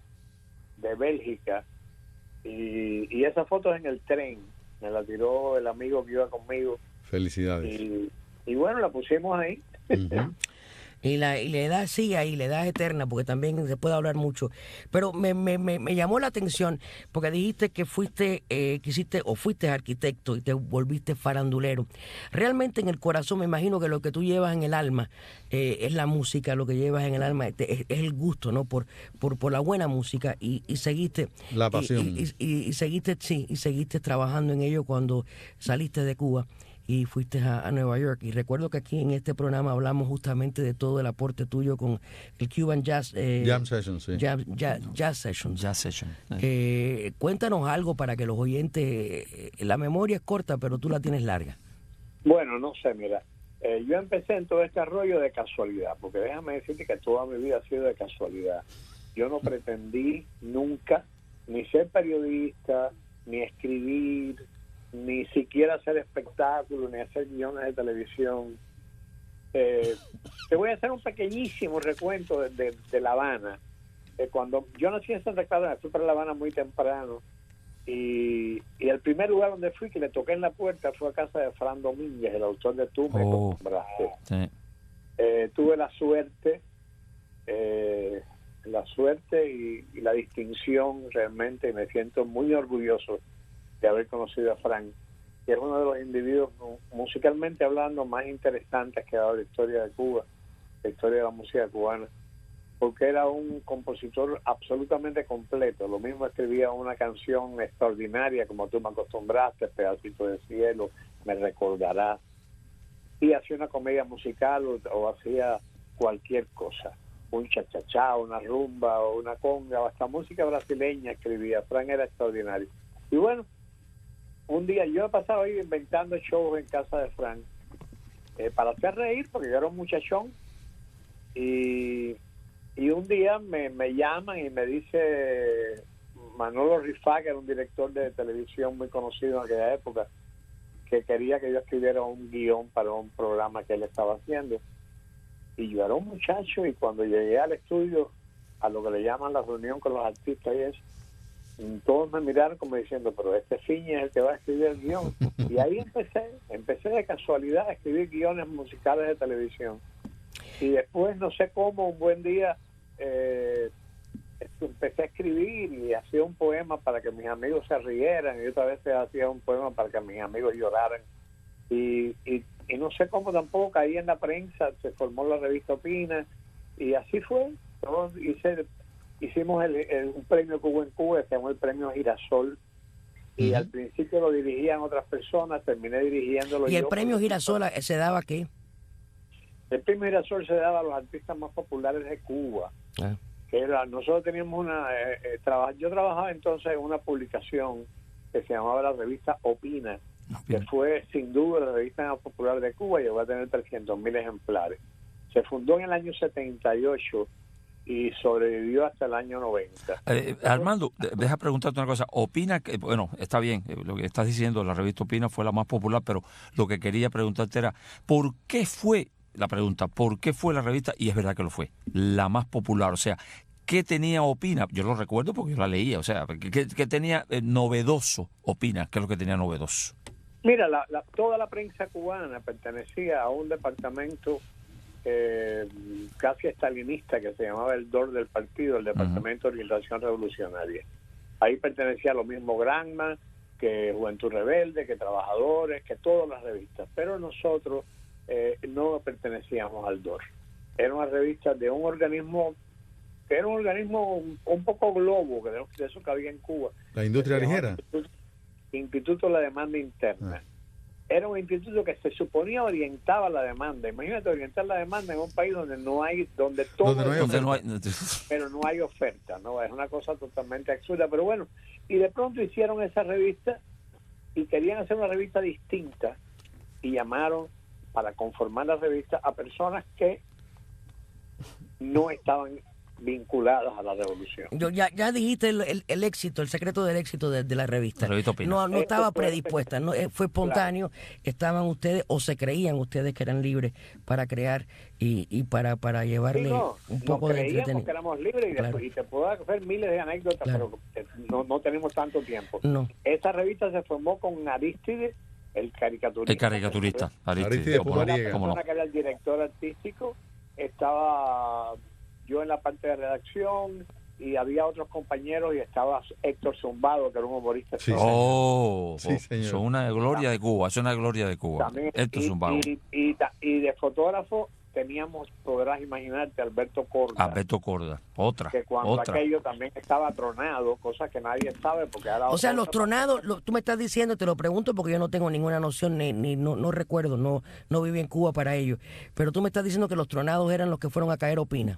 Speaker 13: de, de Bélgica, y, y esa foto es en el tren. Me la tiró el amigo que iba conmigo.
Speaker 2: Felicidades.
Speaker 13: Y, y bueno, la pusimos ahí.
Speaker 1: Uh-huh. Y la, y la edad sigue ahí, la edad eterna, porque también se puede hablar mucho. Pero me, me, me, me llamó la atención, porque dijiste que fuiste, eh, que hiciste, o fuiste arquitecto y te volviste farandulero. Realmente en el corazón me imagino que lo que tú llevas en el alma eh, es la música, lo que llevas en el alma es, es el gusto, ¿no? Por, por, por la buena música, y, y seguiste...
Speaker 2: La pasión.
Speaker 1: Y, y, y, y seguiste, sí, y seguiste trabajando en ello cuando saliste de Cuba y fuiste a, a Nueva York. Y recuerdo que aquí en este programa hablamos justamente de todo el aporte tuyo con el Cuban Jazz eh,
Speaker 2: Jam Sessions, sí.
Speaker 1: Jazz, jazz, jazz Sessions.
Speaker 3: Jazz Session.
Speaker 1: Eh, cuéntanos algo para que los oyentes, eh, la memoria es corta, pero tú la tienes larga.
Speaker 13: Bueno, no sé, mira, eh, yo empecé en todo este rollo de casualidad, porque déjame decirte que toda mi vida ha sido de casualidad. Yo no pretendí nunca ni ser periodista, ni escribir, ni siquiera hacer espectáculos, ni hacer guiones de televisión. Eh, te voy a hacer un pequeñísimo recuento de, de, de La Habana. Eh, cuando yo nací en Santa Clara, fui para La Habana muy temprano, y, y el primer lugar donde fui, que le toqué en la puerta, fue a casa de Fran Domínguez, el autor de Tú me
Speaker 3: Oh,
Speaker 13: acostumbraste.
Speaker 3: sí.
Speaker 13: Eh, tuve la suerte, eh, la suerte y, y la distinción realmente, y me siento muy orgulloso de haber conocido a Frank, que es uno de los individuos musicalmente hablando más interesantes que ha dado la historia de Cuba, la historia de la música cubana, porque era un compositor absolutamente completo. Lo mismo escribía una canción extraordinaria como Tú me acostumbraste, Pedacito de cielo, Me recordarás, y hacía una comedia musical o, o hacía cualquier cosa, un chachachá, una rumba o una conga, hasta música brasileña escribía. Frank era extraordinario. Y bueno, un día yo he pasado ahí inventando shows en casa de Frank eh, para hacer reír, porque yo era un muchachón, y, y un día me, me llaman y me dice Manolo Rifá, que era un director de televisión muy conocido en aquella época, que quería que yo escribiera un guión para un programa que él estaba haciendo. Y yo era un muchacho, y cuando llegué al estudio, a lo que le llaman la reunión con los artistas y eso, todos me miraron como diciendo, pero este Fiña es el que va a escribir el guión. Y ahí empecé, empecé de casualidad a escribir guiones musicales de televisión. Y después, no sé cómo, un buen día eh, empecé a escribir y hacía un poema para que mis amigos se rieran, y otra vez hacía un poema para que mis amigos lloraran. Y, y, y no sé cómo tampoco caí en la prensa, se formó la revista Opina, y así fue. Todos hice... Hicimos el, el, un premio que hubo en Cuba, que se llamó el premio Girasol, y uh-huh. al principio lo dirigían otras personas, terminé dirigiéndolo yo.
Speaker 1: ¿Y el premio Girasol se daba a qué?
Speaker 13: El premio Girasol se daba a los artistas más populares de Cuba. Ah. Que era, nosotros teníamos una... Eh, eh, traba, yo trabajaba entonces en una publicación que se llamaba la revista Opina, Opina, que fue sin duda la revista más popular de Cuba, y llegó a tener trescientos mil ejemplares. Se fundó en el año setenta y ocho y sobrevivió hasta el año noventa.
Speaker 3: Eh, Armando, deja preguntarte una cosa. Opina que, bueno, está bien, lo que estás diciendo, la revista Opina fue la más popular, pero lo que quería preguntarte era, ¿por qué fue, la pregunta, ¿por qué fue la revista, y es verdad que lo fue, la más popular? O sea, ¿qué tenía Opina? Yo lo recuerdo porque yo la leía, o sea, ¿qué, qué tenía eh, novedoso Opina? ¿Qué es lo que tenía novedoso?
Speaker 13: Mira, la, la, toda la prensa cubana pertenecía a un departamento Eh, casi estalinista que se llamaba el D O R del partido, el Departamento uh-huh. de Orientación Revolucionaria. Ahí pertenecía lo mismo Granma, que Juventud Rebelde, que Trabajadores, que todas las revistas, pero nosotros eh, no pertenecíamos al D O R. Era una revista de un organismo que era un organismo un, un poco globo, que de eso que había en Cuba.
Speaker 2: ¿La industria ligera?
Speaker 13: Instituto, Instituto de la Demanda Interna. Ah. era un instituto que se suponía orientaba la demanda. Imagínate orientar la demanda en un país donde no hay, donde todo,
Speaker 2: Donde no hay
Speaker 3: Donde no hay-
Speaker 13: pero no hay oferta, ¿no? Es una cosa totalmente absurda, pero bueno, y de pronto hicieron esa revista y querían hacer una revista distinta y llamaron para conformar la revista a personas que no estaban vinculadas a la revolución.
Speaker 1: Yo, ya, ya dijiste el, el- el éxito, el secreto del éxito de, de la revista.
Speaker 3: La revista Opina.
Speaker 1: No, no
Speaker 13: Esto
Speaker 1: estaba
Speaker 13: fue-
Speaker 1: predispuesta, no eh, fue espontáneo. Estaban ustedes o se creían ustedes que eran libres para crear y, y para, para llevarle
Speaker 13: Sí, no,
Speaker 1: un
Speaker 13: nos
Speaker 1: poco de
Speaker 13: creíamos que
Speaker 1: entretenimiento.
Speaker 13: éramos libres y,
Speaker 1: Claro.
Speaker 13: después, y te puedo hacer miles de anécdotas,
Speaker 1: Claro.
Speaker 13: pero eh, no, no tenemos tanto tiempo.
Speaker 1: No.
Speaker 13: Esta revista se formó con Aristides, el caricaturista.
Speaker 3: El caricaturista. Aristides,
Speaker 2: Aristides
Speaker 3: cómo no,
Speaker 2: Pumariega.
Speaker 13: La
Speaker 3: cómo no.
Speaker 13: persona que era el director artístico, estaba yo en la parte de redacción y había otros compañeros y estaba Héctor Zumbado, que era un humorista.
Speaker 2: Sí,
Speaker 3: Oh,
Speaker 2: Sí,
Speaker 3: oh,
Speaker 2: señor.
Speaker 3: son una gloria de Cuba, es una gloria de Cuba.
Speaker 13: También,
Speaker 3: Esto es
Speaker 13: y,
Speaker 3: un vago.
Speaker 13: y, y, ta- y de fotógrafo teníamos, podrás imaginarte, Alberto Corda,
Speaker 3: Alberto Corda, otra,
Speaker 13: que cuando
Speaker 3: otra.
Speaker 13: aquello también estaba tronado, cosa que nadie sabe porque ahora...
Speaker 1: O sea,
Speaker 13: otra-
Speaker 1: los tronados, lo- tú me estás diciendo, te lo pregunto porque yo no tengo ninguna noción, ni, ni no, no recuerdo, no, no viví en Cuba para ello. Pero tú me estás diciendo que los tronados eran los que fueron a caer Opina.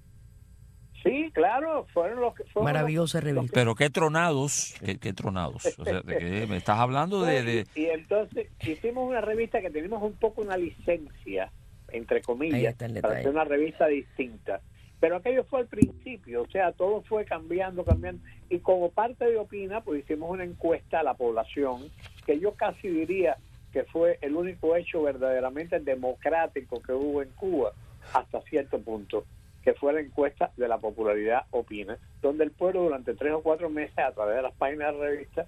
Speaker 13: Sí, claro, fueron los que... Fueron
Speaker 1: Maravillosa
Speaker 13: los-
Speaker 1: revista.
Speaker 3: Pero qué tronados, qué, qué tronados. O sea, ¿de qué me estás hablando de, de-
Speaker 13: Y, y entonces hicimos una revista que teníamos un poco una licencia, entre
Speaker 1: Ahí
Speaker 13: comillas,
Speaker 1: está el
Speaker 13: para
Speaker 1: detalle.
Speaker 13: hacer una revista distinta. Pero aquello fue al principio, o sea, todo fue cambiando, cambiando. Y como parte de Opina, pues hicimos una encuesta a la población, que yo casi diría que fue el único hecho verdaderamente democrático que hubo en Cuba, hasta cierto punto, que fue la encuesta de la popularidad Opina, donde el pueblo durante tres o cuatro meses, a través de las páginas de la revista,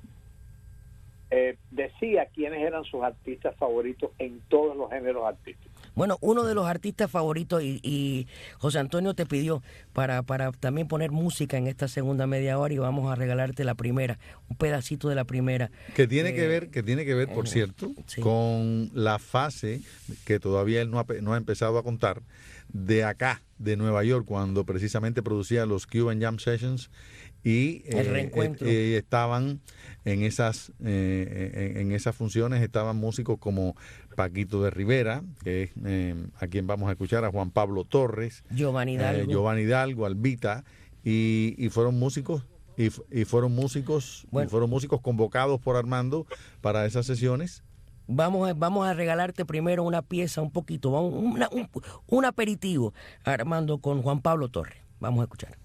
Speaker 13: eh, decía quiénes eran sus artistas favoritos en todos los géneros artísticos.
Speaker 1: Bueno, uno de los artistas favoritos y, y José Antonio te pidió para, para también poner música en esta segunda media hora y vamos a regalarte la primera, un pedacito de la primera.
Speaker 2: Que tiene
Speaker 1: Eh,
Speaker 2: que ver, que tiene que ver, por
Speaker 1: eh,
Speaker 2: cierto,
Speaker 1: sí.
Speaker 2: con la fase que todavía él no ha, pe- no ha empezado a contar de acá, de Nueva York, cuando precisamente producía los Cuban Jam Sessions y
Speaker 1: El reencuentro.
Speaker 2: eh, eh, estaban en esas eh, en, en esas funciones estaban músicos como Paquito de Rivera, que es eh, a quien vamos a escuchar, a Juan Pablo Torres,
Speaker 1: Giovanni Hidalgo.
Speaker 2: eh, Giovanni Hidalgo, Albita, y, y fueron músicos y, f- y fueron músicos
Speaker 1: Bueno.
Speaker 2: y fueron músicos convocados por Armando para esas sesiones.
Speaker 1: Vamos a, vamos a regalarte primero una pieza, un poquito, vamos, una- un, un aperitivo, Armando, con Juan Pablo Torres. Vamos a escuchar.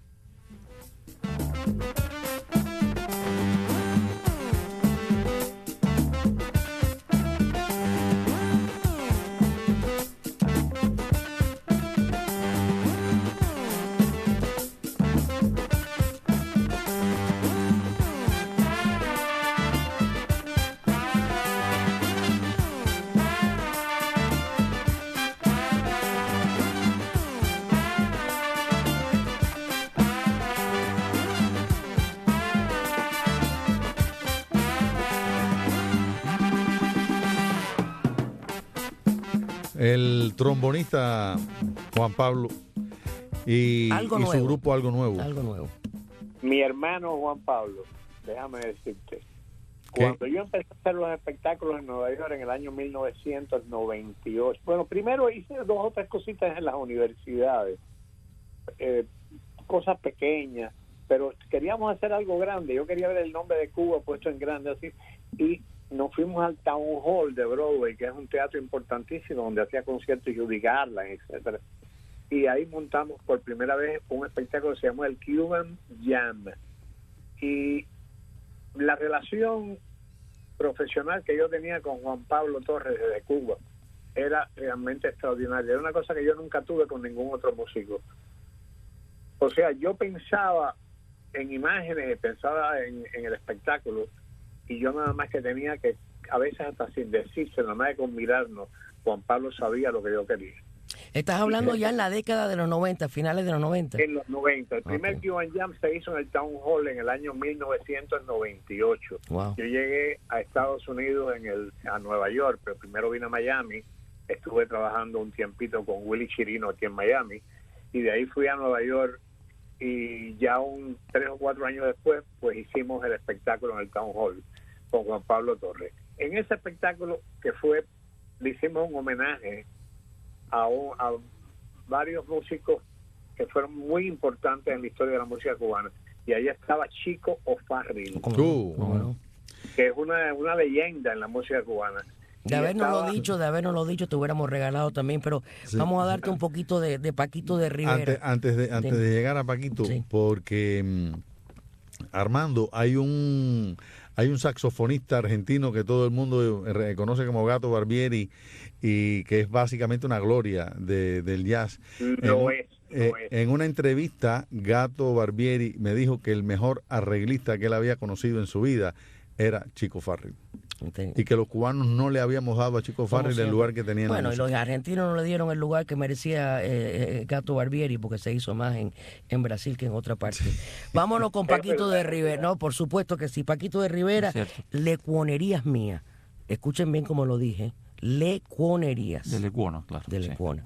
Speaker 2: El trombonista Juan Pablo y,
Speaker 1: Algo
Speaker 2: y su
Speaker 1: nuevo.
Speaker 2: grupo Algo Nuevo.
Speaker 1: Algo nuevo.
Speaker 13: Mi hermano Juan Pablo, déjame decirte,
Speaker 2: ¿Qué?
Speaker 13: cuando yo empecé a hacer los espectáculos en Nueva York en el año mil novecientos noventa y ocho, bueno, primero hice dos o tres cositas en las universidades, eh, cosas pequeñas, pero queríamos hacer algo grande. Yo quería ver el nombre de Cuba puesto en grande así, y nos fuimos al Town Hall de Broadway, que es un teatro importantísimo donde hacía conciertos Judy Garland, etcétera. Y ahí montamos por primera vez un espectáculo que se llamó el Cuban Jam. Y la relación profesional que yo tenía con Juan Pablo Torres desde Cuba era realmente extraordinaria. Era una cosa que yo nunca tuve con ningún otro músico. O sea, yo pensaba en imágenes, pensaba en, en el espectáculo, y yo nada más que tenía que, a veces hasta sin decirse, nada más que con mirarnos, Juan Pablo sabía lo que yo quería.
Speaker 1: Estás hablando ya en la década de los noventa, finales de los noventa.
Speaker 13: En los noventa. El primer
Speaker 1: Ok.
Speaker 13: Cuban Jam se hizo en el Town Hall en el año mil novecientos noventa y ocho.
Speaker 1: Wow.
Speaker 13: Yo llegué a Estados Unidos, en el a Nueva York, pero primero vine a Miami. Estuve trabajando un tiempito con Willy Chirino aquí en Miami. Y de ahí fui a Nueva York. Y ya un tres o cuatro años después, pues hicimos el espectáculo en el Town Hall con Juan Pablo Torres. en ese espectáculo que fue, le hicimos un homenaje a, un- a varios músicos que fueron muy importantes en la historia de la música cubana. Y ahí estaba Chico O'Farrill,
Speaker 2: Uh,
Speaker 13: que es una, una leyenda en la música cubana.
Speaker 1: De
Speaker 13: Y
Speaker 1: habernos lo
Speaker 13: estaba-
Speaker 1: dicho, de habernos lo dicho, te hubiéramos regalado también, pero
Speaker 2: Sí.
Speaker 1: vamos a darte un poquito de, de Paquito de Rivera.
Speaker 2: Antes, antes, de, antes de llegar a Paquito, porque mm, Armando, hay un hay un saxofonista argentino que todo el mundo reconoce como Gato Barbieri y que es básicamente una gloria de- del jazz.
Speaker 13: Lo
Speaker 2: en,
Speaker 13: es, lo
Speaker 2: eh,
Speaker 13: es.
Speaker 2: en una entrevista, Gato Barbieri me dijo que el mejor arreglista que él había conocido en su vida era Chico Farrell. Y que los cubanos no le habíamos dado a Chico Farrell el
Speaker 1: siempre.
Speaker 2: lugar que tenía en la
Speaker 1: Bueno, y
Speaker 2: música.
Speaker 1: los argentinos no le dieron el lugar que merecía eh, eh, Gato Barbieri porque se hizo más en, en Brasil que en otra parte. Vámonos con Paquito de Rivera. No, por supuesto que sí. Paquito de Rivera, Lecuonerías Mías. Escuchen bien como lo dije. Lecuonerías.
Speaker 3: De Lecuona, claro.
Speaker 1: De
Speaker 3: sí.
Speaker 1: Lecuona.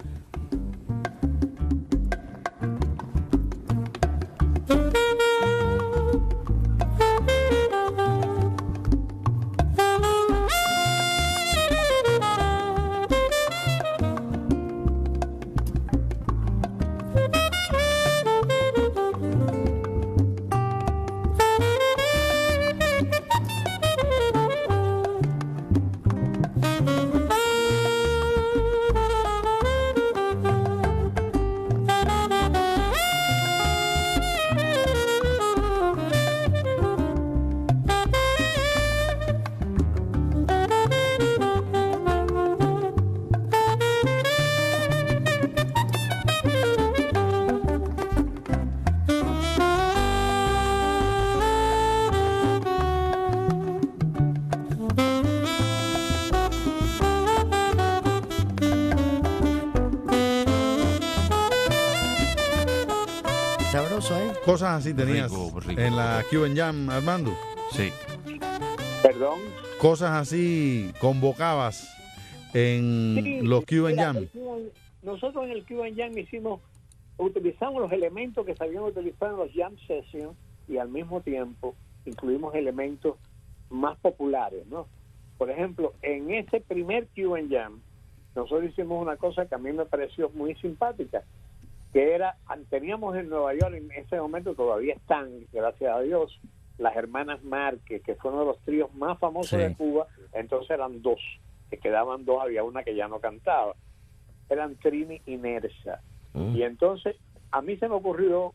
Speaker 1: Sabroso, ¿eh?
Speaker 2: Cosas así tenías
Speaker 3: Rico, rico.
Speaker 2: en la Cuban Jam, Armando.
Speaker 3: Sí.
Speaker 13: Perdón.
Speaker 2: Cosas así convocabas en
Speaker 13: Sí,
Speaker 2: los Cuban
Speaker 13: mira,
Speaker 2: Jam.
Speaker 13: el Cuban- nosotros en el Cuban Jam hicimos, utilizamos los elementos que sabíamos utilizar en los Jam Sessions y al mismo tiempo incluimos elementos más populares, ¿no? Por ejemplo, en ese primer Cuban Jam, nosotros hicimos una cosa que a mí me pareció muy simpática, que era, teníamos en Nueva York en ese momento, todavía están, gracias a Dios, las hermanas Márquez, que fue uno de los tríos más famosos
Speaker 1: Sí.
Speaker 13: de Cuba. Entonces eran dos, que quedaban dos, había una que ya no cantaba, eran Trini y Nersa.
Speaker 1: Mm.
Speaker 13: Y entonces a mí se me ocurrió,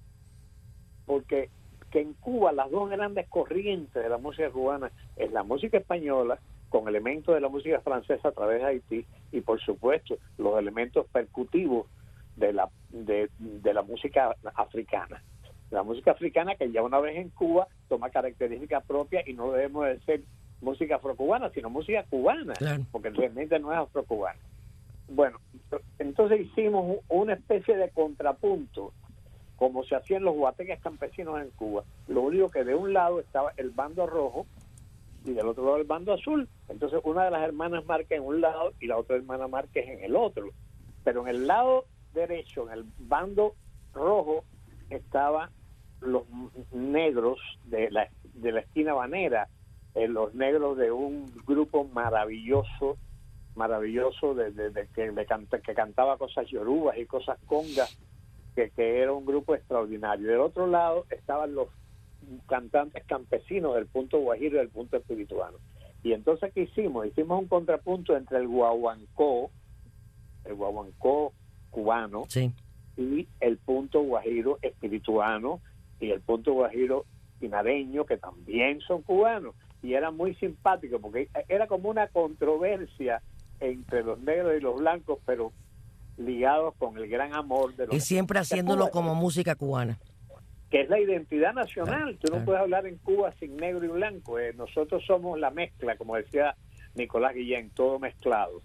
Speaker 13: porque que en Cuba las dos grandes corrientes de la música cubana es la música española con elementos de la música francesa a través de Haití y por supuesto los elementos percutivos de la de, de la música africana. La música africana que ya una vez en Cuba toma características propias y no debemos de ser música afrocubana, sino música cubana,
Speaker 1: Claro.
Speaker 13: porque realmente no es afrocubana. Bueno, entonces hicimos un- una especie de contrapunto, como se hacían los guateques campesinos en Cuba. Lo único que de un lado estaba el bando rojo y del otro lado el bando azul. Entonces una de las hermanas Márquez en un lado y la otra hermana Márquez en el otro. Pero en el lado derecho, en el bando rojo, estaban los negros de la, de la esquina habanera, eh, los negros de un grupo maravilloso, maravilloso de, de, de que, de canta, que cantaba cosas yorubas y cosas congas, que, que era un grupo extraordinario. Del otro lado estaban los cantantes campesinos del punto guajiro y del punto espirituano. Y entonces, ¿qué hicimos? Hicimos un contrapunto entre el guaguancó, el guaguancó cubano,
Speaker 1: Sí.
Speaker 13: y el punto guajiro espirituano y el punto guajiro pinareño, que también son cubanos. Y era muy simpático porque era como una controversia entre los negros y los blancos, pero ligados con el gran amor de los...
Speaker 1: Y siempre haciéndolo como música cubana.
Speaker 13: que es la identidad nacional.
Speaker 1: Claro,
Speaker 13: Tú no
Speaker 1: claro.
Speaker 13: puedes hablar en Cuba sin negro y blanco. Eh, nosotros somos la mezcla, como decía Nicolás Guillén, todo mezclado.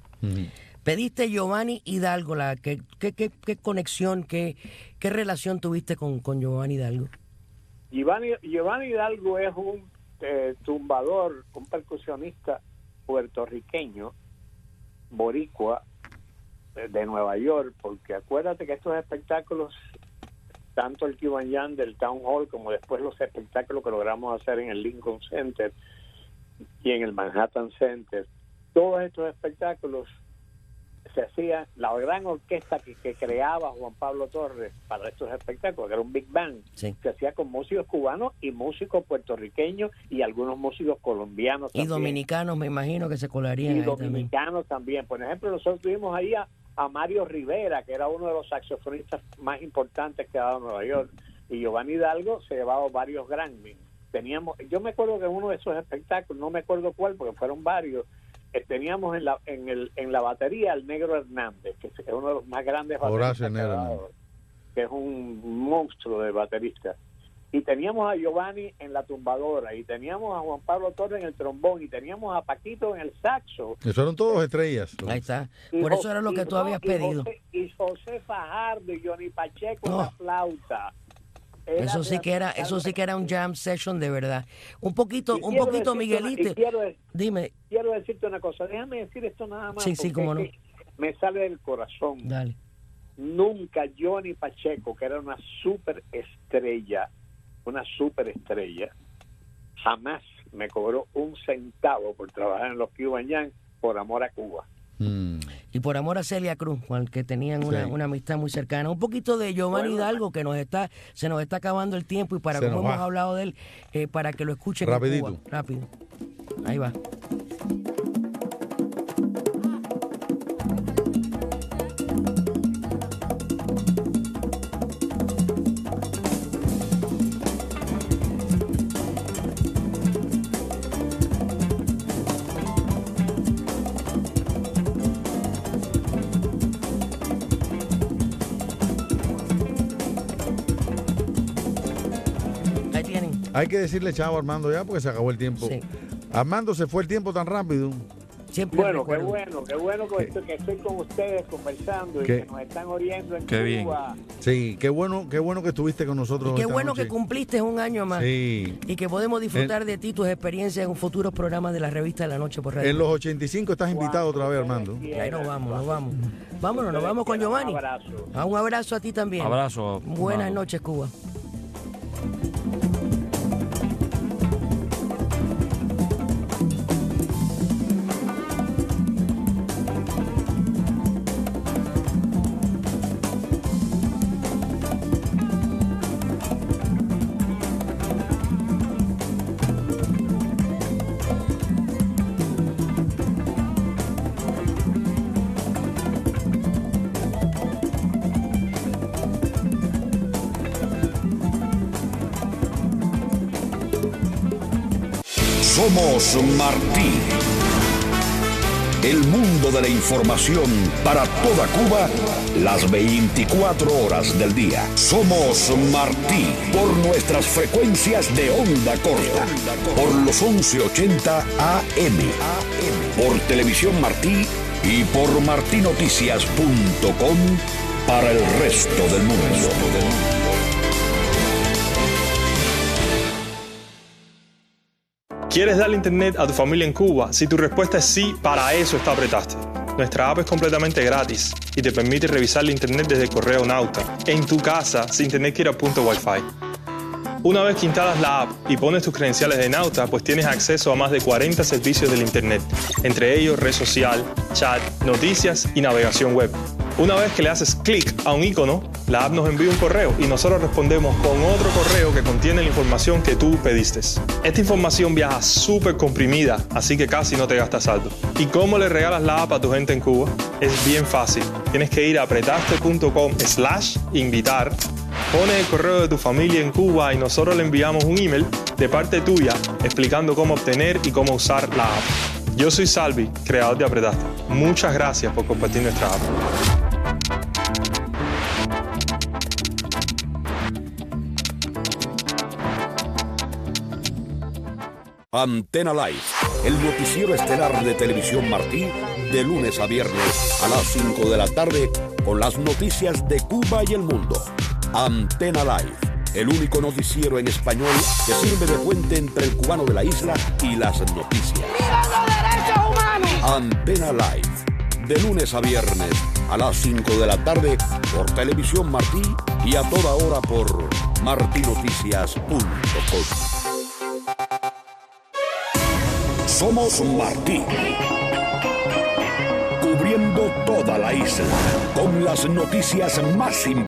Speaker 1: Pediste Giovanni Hidalgo, la, ¿qué, qué, qué, qué conexión, qué, qué relación tuviste con, con Giovanni Hidalgo?
Speaker 13: Giovanni, Giovanni Hidalgo es un eh, tumbador, un percusionista puertorriqueño, boricua, eh, de Nueva York, porque acuérdate que estos espectáculos, tanto el Cuban Jam del Town Hall como después los espectáculos que logramos hacer en el Lincoln Center, y en el Manhattan Center. Todos estos espectáculos se hacían, la gran orquesta que, que creaba Juan Pablo Torres para estos espectáculos, que era un Big Band,
Speaker 1: sí.
Speaker 13: se hacía con músicos cubanos y músicos puertorriqueños y algunos músicos colombianos
Speaker 1: y
Speaker 13: también.
Speaker 1: dominicanos, me imagino que se colarían
Speaker 13: Y
Speaker 1: ahí
Speaker 13: dominicanos también. también. Por ejemplo, nosotros tuvimos ahí a, a Mario Rivera, que era uno de los saxofonistas más importantes que ha dado Nueva York, y Giovanni Hidalgo se llevaba varios Grammy. Teníamos, yo me acuerdo que en uno de esos espectáculos, no me acuerdo cuál, porque fueron varios, eh, teníamos en la en el en la batería al Negro Hernández, que es uno de los más grandes bateristas
Speaker 2: Horacio
Speaker 13: que ha
Speaker 2: Negro
Speaker 13: dado, que es un monstruo de baterista. Y teníamos a Giovanni en la tumbadora, y teníamos a Juan Pablo Torres en el trombón, y teníamos a Paquito en el saxo.
Speaker 2: Que fueron todos estrellas.
Speaker 1: Ahí está.
Speaker 13: Y
Speaker 1: Por eso
Speaker 13: Jo-
Speaker 1: era lo que
Speaker 13: y
Speaker 1: tú
Speaker 13: no,
Speaker 1: habías
Speaker 13: y
Speaker 1: pedido.
Speaker 13: José, y José Fajardo y Johnny Pacheco en
Speaker 1: No.
Speaker 13: la flauta. Era
Speaker 1: Eso sí que era, eso sí que era un jam session de verdad. Un poquito,
Speaker 13: Y
Speaker 1: un
Speaker 13: quiero
Speaker 1: poquito,
Speaker 13: decirte una-
Speaker 1: Miguelito.
Speaker 13: y quiero, de-
Speaker 1: Dime.
Speaker 13: quiero decirte una cosa, déjame decir esto nada más.
Speaker 1: Sí, sí,
Speaker 13: porque
Speaker 1: cómo no.
Speaker 13: es que me sale del corazón.
Speaker 1: Dale.
Speaker 13: Nunca Johnny Pacheco, que era una super estrella, una super estrella, jamás me cobró un centavo por trabajar en los Cuban Jam por amor a Cuba.
Speaker 2: Mm.
Speaker 1: Y por amor a Celia Cruz, con el que tenían una,
Speaker 2: Sí.
Speaker 1: una amistad muy cercana. Un poquito de Giovanni
Speaker 13: Bueno.
Speaker 1: Hidalgo, que nos está, se nos está acabando el tiempo, y para
Speaker 2: Se
Speaker 1: como
Speaker 2: nos
Speaker 1: hemos
Speaker 2: va.
Speaker 1: hablado de él, eh, para que lo escuchen en
Speaker 2: Rapidito.
Speaker 1: Cuba. Rápido. Ahí va. Ahí tienen.
Speaker 2: Hay que decirle chao a Armando ya porque se acabó el tiempo.
Speaker 1: Sí.
Speaker 2: Armando, se fue el tiempo tan rápido.
Speaker 1: Siempre
Speaker 13: Bueno, qué
Speaker 1: recuerdo.
Speaker 13: bueno, qué bueno que estoy, que estoy con ustedes conversando y
Speaker 2: ¿Qué?
Speaker 13: que nos están oyendo en
Speaker 3: Qué bien.
Speaker 13: Cuba.
Speaker 2: Sí, qué bueno, qué bueno que estuviste con nosotros.
Speaker 1: Y qué
Speaker 2: esta
Speaker 1: bueno
Speaker 2: noche.
Speaker 1: que cumpliste un año más.
Speaker 2: Sí.
Speaker 1: Y que podemos disfrutar de ti, tus experiencias en futuros programas de la revista de la noche por radio.
Speaker 2: En los ochenta y cinco estás invitado otra vez, Armando.
Speaker 1: Ahí nos vamos, nos vamos. Vámonos, nos vamos con Giovanni.
Speaker 13: Un abrazo.
Speaker 1: Ah, un abrazo a ti también.
Speaker 3: Abrazo.
Speaker 1: Buenas
Speaker 3: Amado.
Speaker 1: noches, Cuba.
Speaker 5: Somos Martí. El mundo de la información para toda Cuba, las veinticuatro horas del día. Somos Martí por nuestras frecuencias de onda corta, por los once ochenta A M, por Televisión Martí y por martinoticias punto com para el resto del mundo.
Speaker 14: ¿Quieres darle internet a tu familia en Cuba? Si tu respuesta es sí, para eso está Apretaste. Nuestra app es completamente gratis y te permite revisar la internet desde el correo Nauta, en tu casa, sin tener que ir a punto Wi-Fi. Una vez que instalas la app y pones tus credenciales de Nauta, pues tienes acceso a más de cuarenta servicios del internet, entre ellos red social, chat, noticias y navegación web. Una vez que le haces clic a un icono, la app nos envía un correo y nosotros respondemos con otro correo que contiene la información que tú pediste. Esta información viaja súper comprimida, así que casi no te gastas saldo. ¿Y cómo le regalas la app a tu gente en Cuba? Es bien fácil. Tienes que ir a apretaste punto com slash invitar, pones el correo de tu familia en Cuba y nosotros le enviamos un email de parte tuya explicando cómo obtener y cómo usar la app. Yo soy Salvi, creador de Apretaste. Muchas gracias por compartir nuestra app.
Speaker 5: Antena Live, el noticiero estelar de Televisión Martí, de lunes a viernes a las cinco de la tarde, con las noticias de Cuba y el mundo. Antena Live, el único noticiero en español que sirve de puente entre el cubano de la isla y las noticias.
Speaker 4: ¡Viva los derechos humanos!
Speaker 5: Antena Live, de lunes a viernes a las cinco de la tarde, por Televisión Martí y a toda hora por martinoticias punto com. Somos Martí. Cubriendo toda la isla con las noticias más importantes.